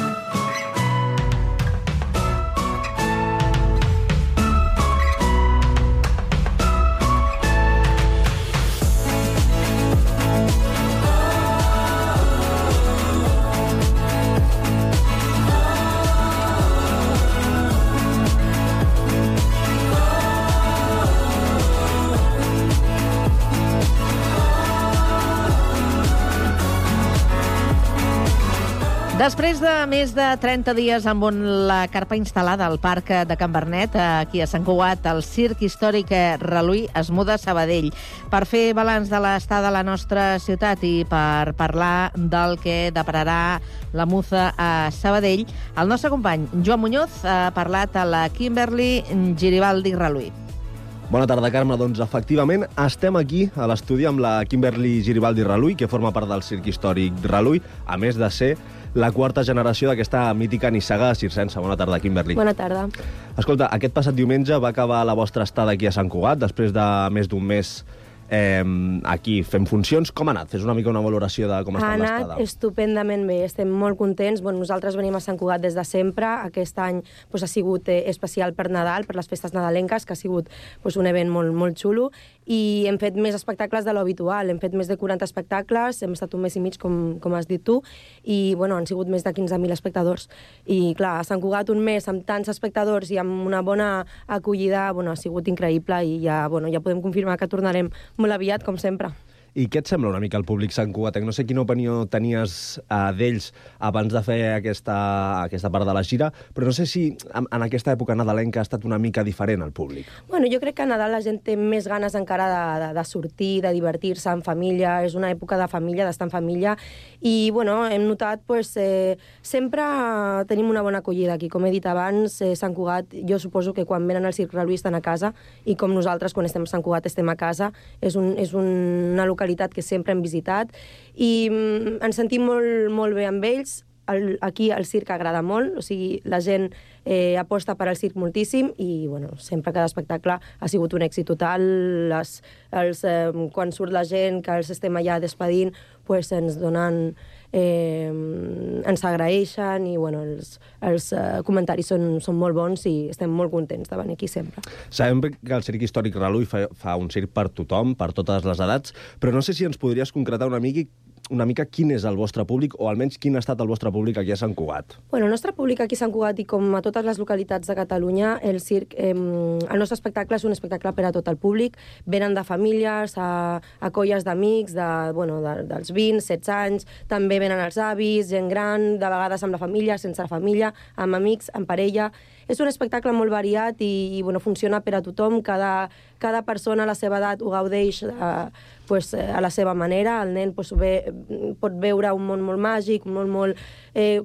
Després de més de trenta dies amb on la carpa instal·lada al Parc de Can Bernet, aquí a Sant Cugat, el Circ Històric Reluí es muda a Sabadell. Per fer balanç de l'estada a la nostra ciutat i per parlar del que depararà la muza a Sabadell, el nostre company Joan Muñoz ha parlat a la Kimberly Giribaldi Reluí. Bona tarda, Carme. Doncs, efectivament, estem aquí a l'estudi amb la Kimberly Giribaldi Reluí, que forma part del Circ Històric Reluí, a més de ser la quarta generació d'aquesta mítica nissaga circense. Bona tarda, Kimberly. Bona tarda. Escolta, aquest passat diumenge va acabar la vostra estada aquí a Sant Cugat, després de més d'un mes eh, aquí fent funcions. Com ha anat? Fes una mica una valoració de com ha estat l'estada. Ha anat estupendament bé, estem molt contents. Bueno, nosaltres venim a Sant Cugat des de sempre. Aquest any pues, ha sigut eh, especial per Nadal, per les festes nadalenques, que ha sigut pues, un event molt, molt xulo. I hem fet més espectacles de l'habitual, hem fet més de quaranta espectacles, hem estat un mes i mig, com, com has dit tu, i bueno, han sigut més de quinze mil espectadors. I clar, a Sant Cugat un mes amb tants espectadors i amb una bona acollida, bueno, ha sigut increïble i ja, bueno, ja podem confirmar que tornarem molt aviat, com sempre. I què et sembla una mica el públic santcugatenc? No sé quina opinió tenies uh, d'ells abans de fer aquesta, aquesta part de la gira, però no sé si en, en aquesta època nadalenca ha estat una mica diferent el públic. Bueno, jo crec que a Nadal la gent té més ganes encara de, de, de sortir, de divertir-se en família, és una època de família, d'estar en família, i bueno, hem notat, pues, eh, sempre tenim una bona acollida aquí. Com he dit abans, eh, Sant Cugat, jo suposo que quan venen al Circ Reluí estan a casa, i com nosaltres quan estem a Sant Cugat estem a casa, és, un, és una localitat que sempre hem visitat i mm, ens sentim molt, molt bé amb ells. El, aquí el circ agrada molt, o sigui, la gent eh, aposta per al circ moltíssim i bueno, sempre cada espectacle ha sigut un èxit total. Les, els, eh, quan surt la gent, que els estem allà despedint, pues ens donen eh, ens agraeixen i bueno, els, els eh, comentaris són, són molt bons i estem molt contents de venir aquí sempre. Sabem que el Circ Històric Reluí fa, fa un circ per tothom, per totes les edats, però no sé si ens podries concretar una mica una mica quin és el vostre públic, o almenys quin ha estat el vostre públic aquí a Sant Cugat. Bueno, el nostre públic aquí a Sant Cugat i com a totes les localitats de Catalunya, el circ, eh, el nostre espectacle és un espectacle per a tot el públic. Venen de famílies, a, a colles d'amics, de, bueno, de, dels vint, setze anys, també venen els avis, gent gran, de vegades amb la família, sense la família, amb amics, amb parella. És un espectacle molt variat i, i bueno, funciona per a tothom. Cada, cada persona a la seva edat ho gaudeix eh, pues, a la seva manera. El nen pues, ve, pot veure un món molt màgic, un món molt eh,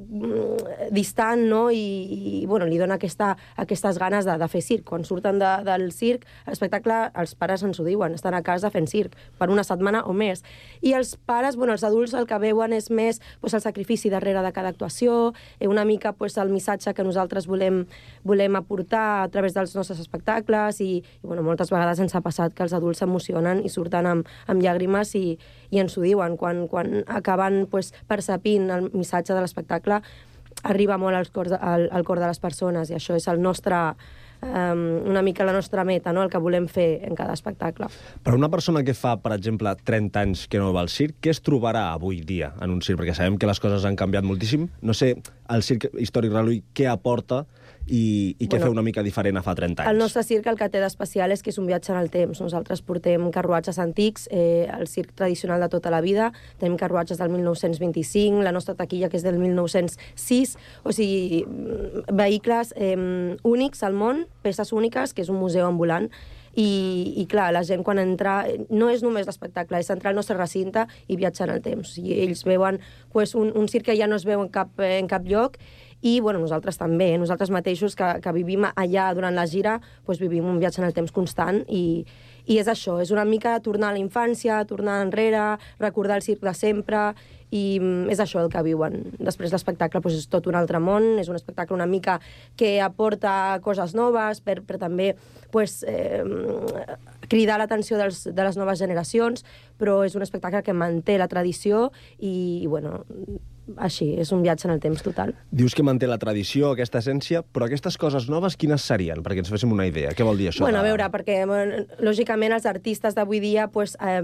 distant, no? I, i bueno, li dona aquesta, aquestes ganes de, de fer circ. Quan surten de, del circ, l'espectacle, els pares ens ho diuen, estan a casa fent circ per una setmana o més. I els pares, bueno, els adults el que veuen és més pues, el sacrifici darrere de cada actuació, eh, una mica pues, el missatge que nosaltres volem volem aportar a través dels nostres espectacles i, i bueno, moltes vegades ens ha passat que els adults s'emocionen i surten amb, amb llàgrimes i, i ens ho diuen. Quan, quan acaben pues, percepint el missatge de l'espectacle, arriba molt al cor, de, al, al cor de les persones i això és el nostre, um, una mica la nostra meta, no? El que volem fer en cada espectacle. Per una persona que fa, per exemple, trenta anys que no va al circ, què es trobarà avui dia en un circ? Perquè sabem que les coses han canviat moltíssim. No sé, el Circ Històric Reluí què aporta i, i què bueno, fer una mica diferent a fa trenta anys. El nostre circ el que té d'especial és que és un viatge en el temps. Nosaltres portem carruatges antics, eh, el circ tradicional de tota la vida, tenim carruatges del mil nou-cents vint-i-cinc, la nostra taquilla que és del mil nou-cents sis, o sigui, vehicles eh, únics al món, peces úniques, que és un museu ambulant. I, i clar, la gent quan entra, no és només l'espectacle, és entrar al nostre recinte i viatjar en el temps. I ells veuen pues, un, un circ que ja no es veu en cap, en cap lloc i bueno, nosaltres també, nosaltres mateixos que, que vivim allà durant la gira, pues, vivim un viatge en el temps constant i, I és això, és una mica tornar a la infància, tornar enrere, recordar el circ de sempre, i és això el que viuen. Després l'espectacle doncs, és tot un altre món, és un espectacle una mica que aporta coses noves per, per també pues, eh, cridar l'atenció dels, de les noves generacions, però és un espectacle que manté la tradició i, i bueno, així, és un viatge en el temps total. Dius que manté la tradició, aquesta essència, però aquestes coses noves quines serien? Perquè ens féssim una idea. Què vol dir això? Bueno, de... a veure, perquè bueno, lògicament els artistes d'avui dia pues, eh,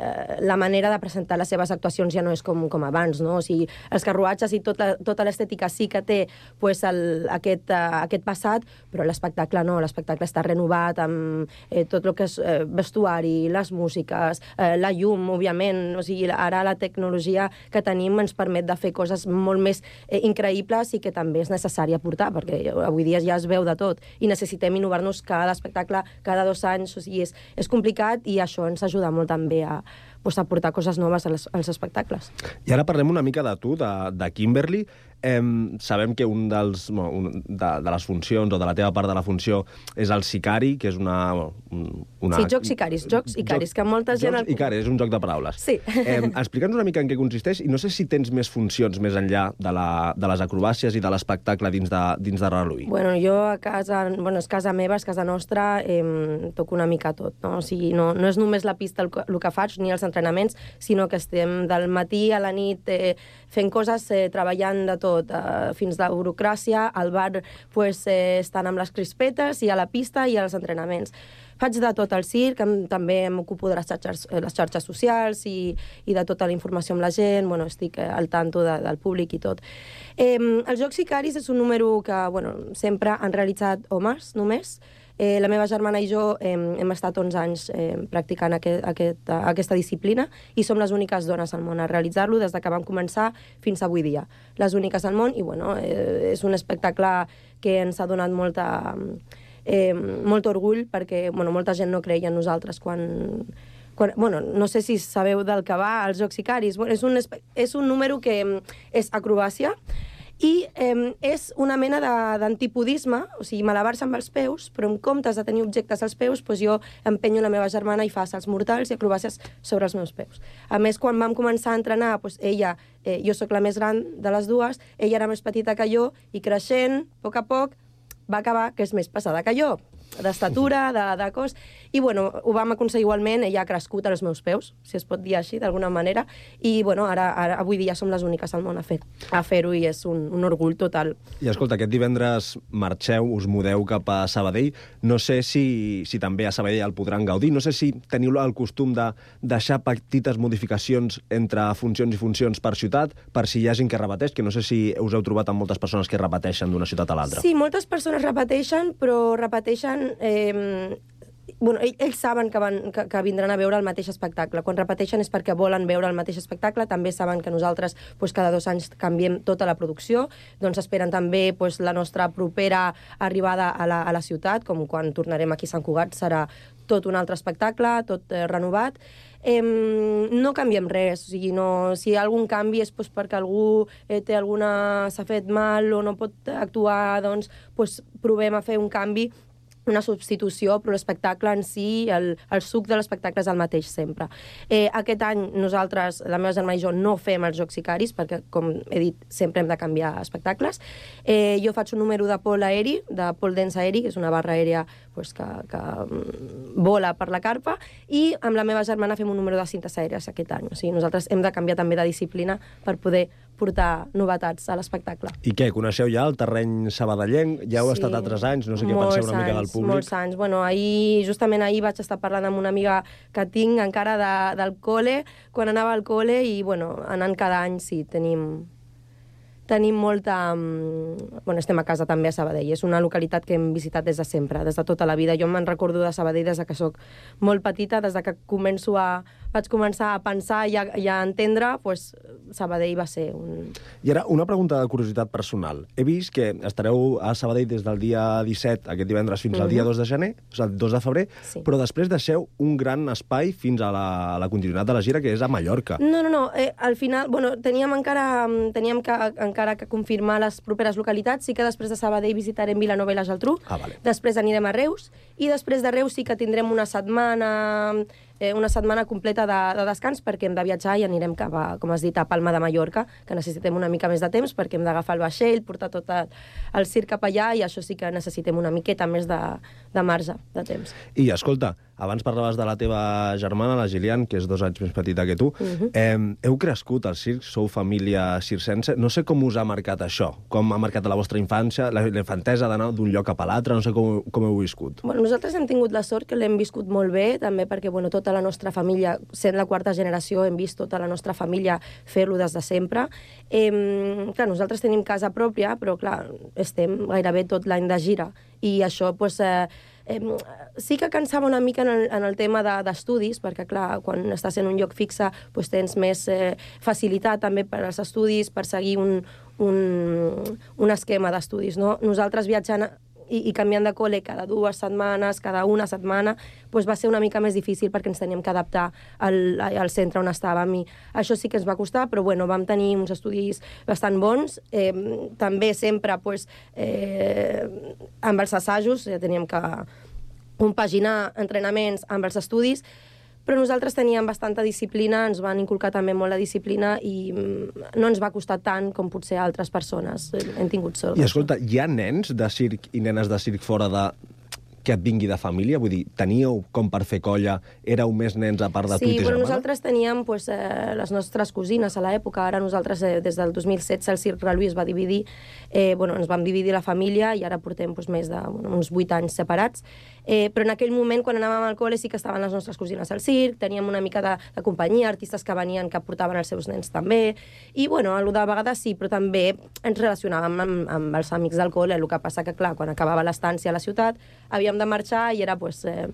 la manera de presentar les seves actuacions ja no és com, com abans, no? O sigui, els carruatges i tota, tota l'estètica sí que té pues, el, aquest, uh, aquest passat, però l'espectacle no, l'espectacle està renovat amb eh, tot el que és eh, vestuari, les músiques, eh, la llum, òbviament, o sigui, ara la tecnologia que tenim ens permet de fer coses molt més eh, increïbles i que també és necessari aportar, perquè avui dia ja es veu de tot i necessitem innovar-nos cada espectacle, cada dos anys, o sigui, és, és complicat i això ens ajuda molt també a, pues, a aportar coses noves als, als espectacles. I ara parlem una mica de tu, de, de Kimberly. Eh, sabem que un dels, bueno, un, de, de les funcions o de la teva part de la funció és el Sicari, que és una... una... Sí, jocs Icaris, jocs Icaris, que molta gent... Jocs Icaris, és un joc de paraules. Sí. Eh, Explica'ns una mica en què consisteix i no sé si tens més funcions més enllà de, la, de les acrobàcies i de l'espectacle dins de, dins de Reluí. Bueno, jo a casa... Bueno, és casa meva, és casa nostra, eh, toco una mica tot, no? O sigui, no, no és només la pista el, el que faig, ni els entrenaments, sinó que estem del matí a la nit eh, fent coses, eh, treballant de tot, eh, fins de burocràcia, al bar pues, eh, estan amb les crispetes, i a la pista i als entrenaments. Faig de tot al circ, em, també m'ocupo de les xarxes, les xarxes socials i, i de tota la informació amb la gent, bueno, estic al tanto de, del públic i tot. Eh, els Jocs Icaris és un número que bueno, sempre han realitzat homes, només. Eh, la meva germana i jo eh, hem estat onze anys eh, practicant aquest, aquest, aquesta disciplina i som les úniques dones al món a realitzar-lo des de que vam començar fins avui dia. Les úniques al món i bueno, eh, és un espectacle que ens ha donat molta... Eh, molt orgull perquè bueno, molta gent no creia en nosaltres quan, quan... Bueno, no sé si sabeu del que va als Jocs Icaris. Bueno, és, un, és un número que és acrobàcia i eh, és una mena d'antipodisme, o sigui, malabar-se amb els peus, però en comptes de tenir objectes als peus, doncs jo empenyo la meva germana i fa salts mortals i acrobàcies sobre els meus peus. A més, quan vam començar a entrenar, doncs ella, eh, jo sóc la més gran de les dues, ella era més petita que jo, i creixent, a poc a poc, va acabar que és més passada que jo, d'estatura, de, de cos, i bueno, ho vam aconseguir igualment, ella ha crescut als meus peus, si es pot dir així, d'alguna manera, i bueno, ara, ara avui dia som les úniques al món a fer a fer-ho i és un, un orgull total. I escolta, aquest divendres marxeu, us mudeu cap a Sabadell, no sé si, si també a Sabadell el podran gaudir, no sé si teniu el costum de deixar petites modificacions entre funcions i funcions per ciutat, per si hi ha gent que repeteix, que no sé si us heu trobat amb moltes persones que repeteixen d'una ciutat a l'altra. Sí, moltes persones repeteixen, però repeteixen Eh, bueno, ells saben que, van, que, que vindran a veure el mateix espectacle. Quan repeteixen és perquè volen veure el mateix espectacle. També saben que nosaltres pues, cada dos anys canviem tota la producció. Doncs esperen també pues, la nostra propera arribada a la, a la ciutat, com quan tornarem aquí a Sant Cugat, serà tot un altre espectacle, tot eh, renovat. Eh, no canviem res, o sigui, no, si hi ha algun canvi és pues, perquè algú eh, té alguna... s'ha fet mal o no pot actuar, doncs pues, provem a fer un canvi, una substitució, però l'espectacle en si, el, el suc de l'espectacle és el mateix sempre. Eh, aquest any nosaltres, la meva germana i jo, no fem els Jocs Icaris, perquè, com he dit, sempre hem de canviar espectacles. Eh, jo faig un número de pol aeri, de pol dance aeri, que és una barra aèria pues, que, que vola per la carpa, i amb la meva germana fem un número de cintes aèries aquest any. O sigui, nosaltres hem de canviar també de disciplina per poder portar novetats a l'espectacle. I què, coneixeu ja el terreny sabadellenc? Ja heu sí, estat altres anys? No sé què penseu una mica del públic. Molts anys. Bueno, ahir, justament ahir vaig estar parlant amb una amiga que tinc encara de, del col·le, quan anava al col·le, i bueno, anant cada any sí, tenim... Tenim molta... Bueno, estem a casa també a Sabadell. És una localitat que hem visitat des de sempre, des de tota la vida. Jo me'n recordo de Sabadell des de que sóc molt petita, des de que començo a vaig començar a pensar i a, i a entendre, doncs Sabadell va ser un... I ara, una pregunta de curiositat personal. He vist que estareu a Sabadell des del dia disset, aquest divendres, fins al dia dos de gener, o sigui, dos de febrer, sí. Però després deixeu un gran espai fins a la, a la continuïtat de la gira, que és a Mallorca. No, no, no. Eh, al final, bueno, teníem encara, teníem que, encara que confirmar les properes localitats. Sí que després de Sabadell visitarem Vilanova i la Geltrú. Ah, vale. Després anirem a Reus. I després de Reus sí que tindrem una setmana... Eh, una setmana completa de, de descans perquè hem de viatjar i anirem cap a, com has dit, a Palma de Mallorca, que necessitem una mica més de temps perquè hem d'agafar el vaixell, portar tot el, el circ cap allà i això sí que necessitem una miqueta més de, de marge de temps. I, escolta, abans parlaves de la teva germana, la Gillian, que és dos anys més petita que tu. Uh-huh. eh, heu crescut al circ, sou família circense. No sé com us ha marcat això, com ha marcat la vostra infància, la, la infantesa d'anar d'un lloc cap a l'altre, no sé com, com heu viscut. Bueno, nosaltres hem tingut la sort que l'hem viscut molt bé, també perquè bueno, tota la nostra família, sent la quarta generació, hem vist tota la nostra família fer-lo des de sempre. Eh, clar, nosaltres tenim casa pròpia, però clar, estem gairebé tot l'any de gira, i això, doncs, eh, Eh, sí que cansava una mica en el, en el tema d'estudis, de, perquè, clar, quan estàs en un lloc fixe doncs tens més eh, facilitat també per als estudis, per seguir un, un, un esquema d'estudis, no? Nosaltres viatjant i, i canviant de col·le cada dues setmanes, cada una setmana, doncs va ser una mica més difícil perquè ens teníem que adaptar al, al centre on estàvem, i això sí que ens va costar, però bueno, vam tenir uns estudis bastant bons, eh, també sempre doncs, eh, amb els assajos, ja teníem que compaginar entrenaments amb els estudis, però nosaltres teníem bastanta disciplina, ens van inculcar també molt la disciplina i no ens va costar tant com potser altres persones. Hem tingut sort. I escolta, hi ha nens de circ i nenes de circ fora de que et vingui de família? Vull dir, teníeu com per fer colla? Éreu més nens a part de sí, tu i ta bueno, germana? nosaltres teníem pues, eh, les nostres cosines a l'època. Ara nosaltres, eh, des del dos mil setze, el Circ Reluí es va dividir. Eh, bueno, ens vam dividir la família i ara portem pues, més de bueno, uns vuit anys separats. Eh, però en aquell moment, quan anàvem al col·le, sí que estaven les nostres cosines al circ, teníem una mica de, de companyia, artistes que venien que portaven els seus nens també. I, bueno, a lo de vegades sí, però també ens relacionàvem amb, amb els amics del col·le. El que passa que, clar, quan acabava l'estància a la ciutat, havíem de marxar i era pues, eh,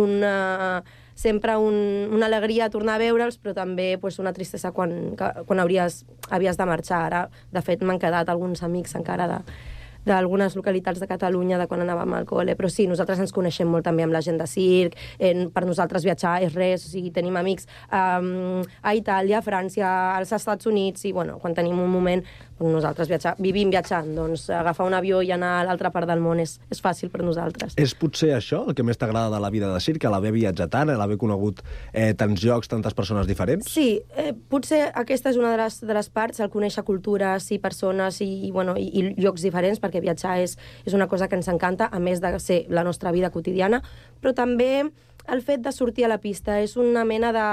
una, sempre un, una alegria tornar a veure'ls, però també pues, una tristesa quan, quan hauries, havies de marxar. Ara, de fet, m'han quedat alguns amics encara de d'algunes localitats de Catalunya, de quan anàvem al col·le, però sí, nosaltres ens coneixem molt també amb la gent de circ, en, per nosaltres viatjar és res, o sigui, tenim amics um, a Itàlia, a França, als Estats Units, i bueno, quan tenim un moment, nosaltres viatjar, vivim viatjant, doncs agafar un avió i anar a l'altra part del món és, és fàcil per nosaltres. És potser això el que més t'agrada de la vida de circ, l'haver viatjat tant, l'haver conegut eh, tants llocs, tantes persones diferents? Sí, eh, potser aquesta és una de les, de les parts, el conèixer cultures i persones i, i, bueno, i, i llocs diferents, perquè viatjar és, és una cosa que ens encanta, a més de ser la nostra vida quotidiana, però també el fet de sortir a la pista és una mena de,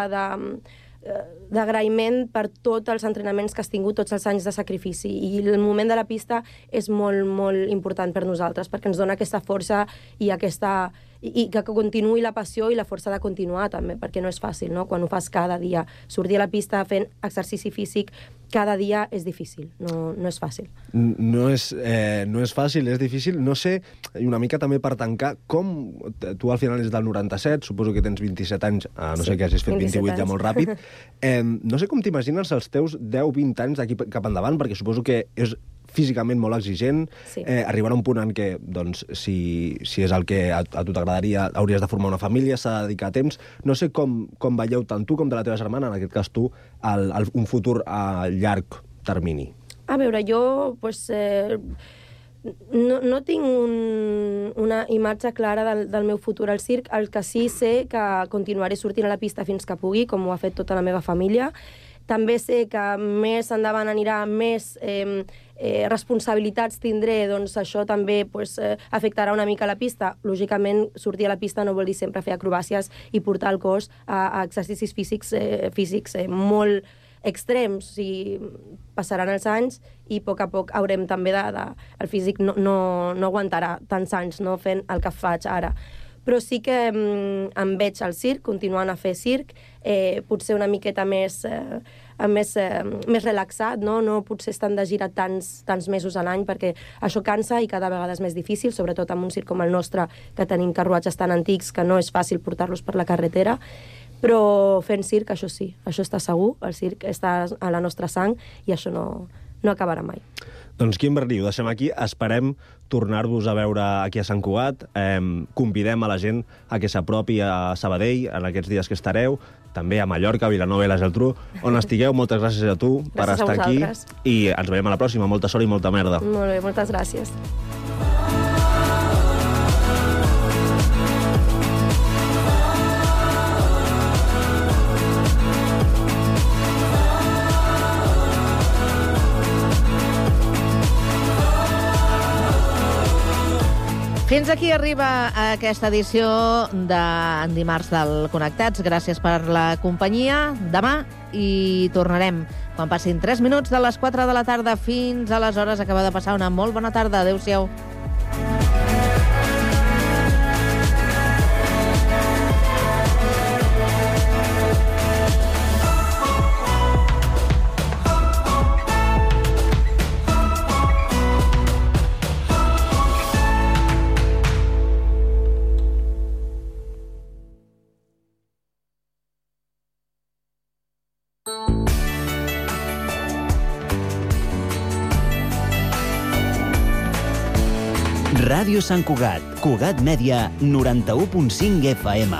de, d'agraïment per tots els entrenaments que has tingut, tots els anys de sacrifici, i el moment de la pista és molt, molt important per nosaltres, perquè ens dona aquesta força i aquesta... i que continuï la passió i la força de continuar també, perquè no és fàcil, no? Quan ho fas cada dia. Sortir a la pista fent exercici físic cada dia és difícil, no, no és fàcil. No és, eh, no és fàcil, és difícil. No sé, una mica també per tancar, com... Tu al final ets del noranta-set, suposo que tens vint-i-set anys, a no sí, sé que hagis fet vint-i-vuit ja molt ràpid. Eh, no sé com t'imagines els teus deu vint anys d'aquí cap endavant, perquè suposo que és físicament molt exigent, sí. eh, arribarà un punt en què, doncs, si, si és el que a, a tu t'agradaria, hauries de formar una família, s'ha de dedicar temps. No sé com, com veieu tant tu com de la teva germana, en aquest cas tu, el, el, un futur a llarg termini. A veure, jo, pues, eh, no, no tinc un, una imatge clara del, del meu futur al circ. El que sí sé que continuaré sortint a la pista fins que pugui, com ho ha fet tota la meva família. També sé que més endavant anirà, més eh, eh, responsabilitats tindré, doncs això també pues, eh, afectarà una mica la pista. Lògicament, sortir a la pista no vol dir sempre fer acrobàcies i portar el cos a, a exercicis físics, eh, físics eh, molt extrems. O sigui, passaran els anys i a poc a poc haurem també de... de el físic no, no, no aguantarà tants anys no, fent el que faig ara. Però sí que mm, em veig al circ, continuant a fer circ, eh, potser una miqueta més, eh, més, eh, més relaxat, no? No potser estan de gira tants, tants mesos a l'any, perquè això cansa i cada vegada és més difícil, sobretot en un circ com el nostre, que tenim carruatges tan antics que no és fàcil portar-los per la carretera. però fent circ, això sí, això està segur, el circ està a la nostra sang i això no, no acabarà mai. Doncs Quim Bernil, ho deixem aquí. Esperem tornar-vos a veure aquí a Sant Cugat. Eh, convidem a la gent a que s'apropi a Sabadell en aquests dies que estareu, també a Mallorca, Vilanova i la Geltrú, on estigueu. Moltes gràcies a tu per gràcies estar aquí i ens veiem a la pròxima. Molta sort i molta merda. Molt bé, moltes gràcies. Fins aquí arriba aquesta edició de dimarts del Connectats. Gràcies per la companyia. Demà hi tornarem quan passin tres minuts de les quatre de la tarda. Fins aleshores, acaba de passar una molt bona tarda. Adéu-siau. Ràdio Sant Cugat, Cugat Mèdia, noranta-u punt cinc F M.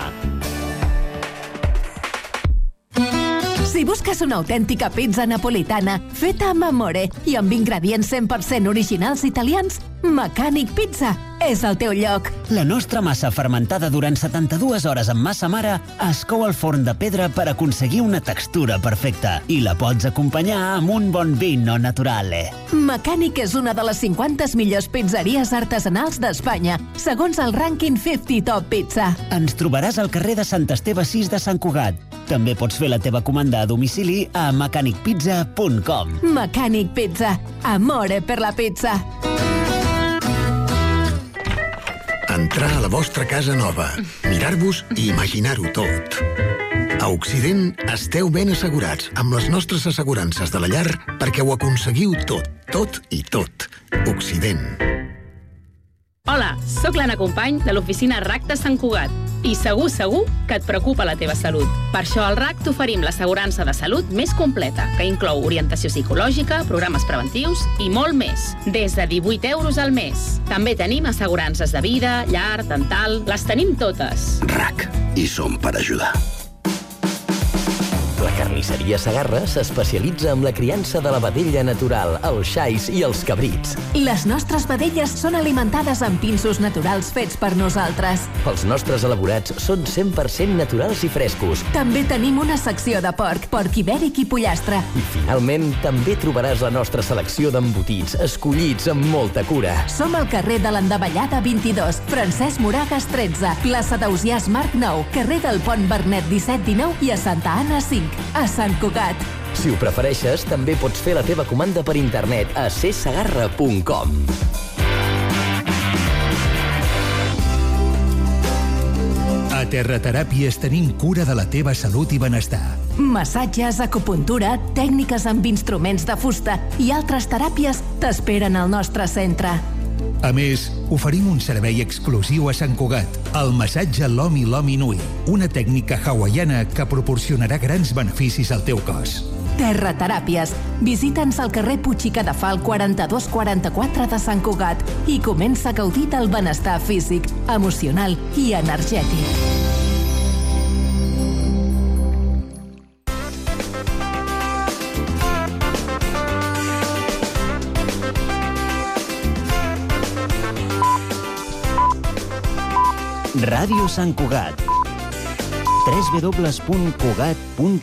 Si busques una autèntica pizza napolitana feta amb amore i amb ingredients cent per cent originals italians, Mecànic Pizza és el teu lloc. La nostra massa fermentada durant setanta-dues hores amb massa mare es cou al forn de pedra per aconseguir una textura perfecta i la pots acompanyar amb un bon vino naturale. Mecànic és una de les cinquanta millors pizzeries artesanals d'Espanya, segons el rànquing cinquanta Top Pizza. Ens trobaràs al carrer de Sant Esteve sis de Sant Cugat. També pots fer la teva comanda a domicili a mecànic pizza punt com. Mecànic Pizza. Amore per la pizza. Entrar a la vostra casa nova, mirar-vos i imaginar-ho tot. A Occident esteu ben assegurats amb les nostres assegurances de la llar perquè ho aconseguiu tot, tot i tot. Occident. Hola, sóc l'Anna Company de l'oficina R A C de Sant Cugat i segur, segur que et preocupa la teva salut. Per això al R A C t'oferim l'assegurança de salut més completa, que inclou orientació psicològica, programes preventius i molt més, des de divuit euros al mes. També tenim assegurances de vida, llar, dental, les tenim totes. R A C, hi som per ajudar. La carnisseria Segarra s'especialitza en la criança de la vedella natural, els xais i els cabrits. Les nostres vedelles són alimentades amb pinsos naturals fets per nosaltres. Els nostres elaborats són cent per cent naturals i frescos. També tenim una secció de porc, porc ibèric i pollastre. I finalment també trobaràs la nostra selecció d'embotits, escollits amb molta cura. Som al carrer de l'Endavellada vint-i-dos, Francesc Moragas tretze, plaça d'Ausiàs Marc nou, carrer del Pont Bernet disset dinou i a Santa Anna cinc, a Sant Cugat. Si ho prefereixes, també pots fer la teva comanda per internet a c segarra punt com. A Terrateràpies tenim cura de la teva salut i benestar. Massatges, acupuntura, tècniques amb instruments de fusta i altres teràpies t'esperen al nostre centre. A més, oferim un servei exclusiu a Sant Cugat, el massatge Lomi Lomi Nui, una tècnica hawaiana que proporcionarà grans beneficis al teu cos. Terrateràpies. Visita'ns al carrer Puig i Cadafal quaranta-dos quaranta-quatre de Sant Cugat i comença a gaudir del benestar físic, emocional i energètic. Ràdio Sant Cugat. w w w punt cugat punt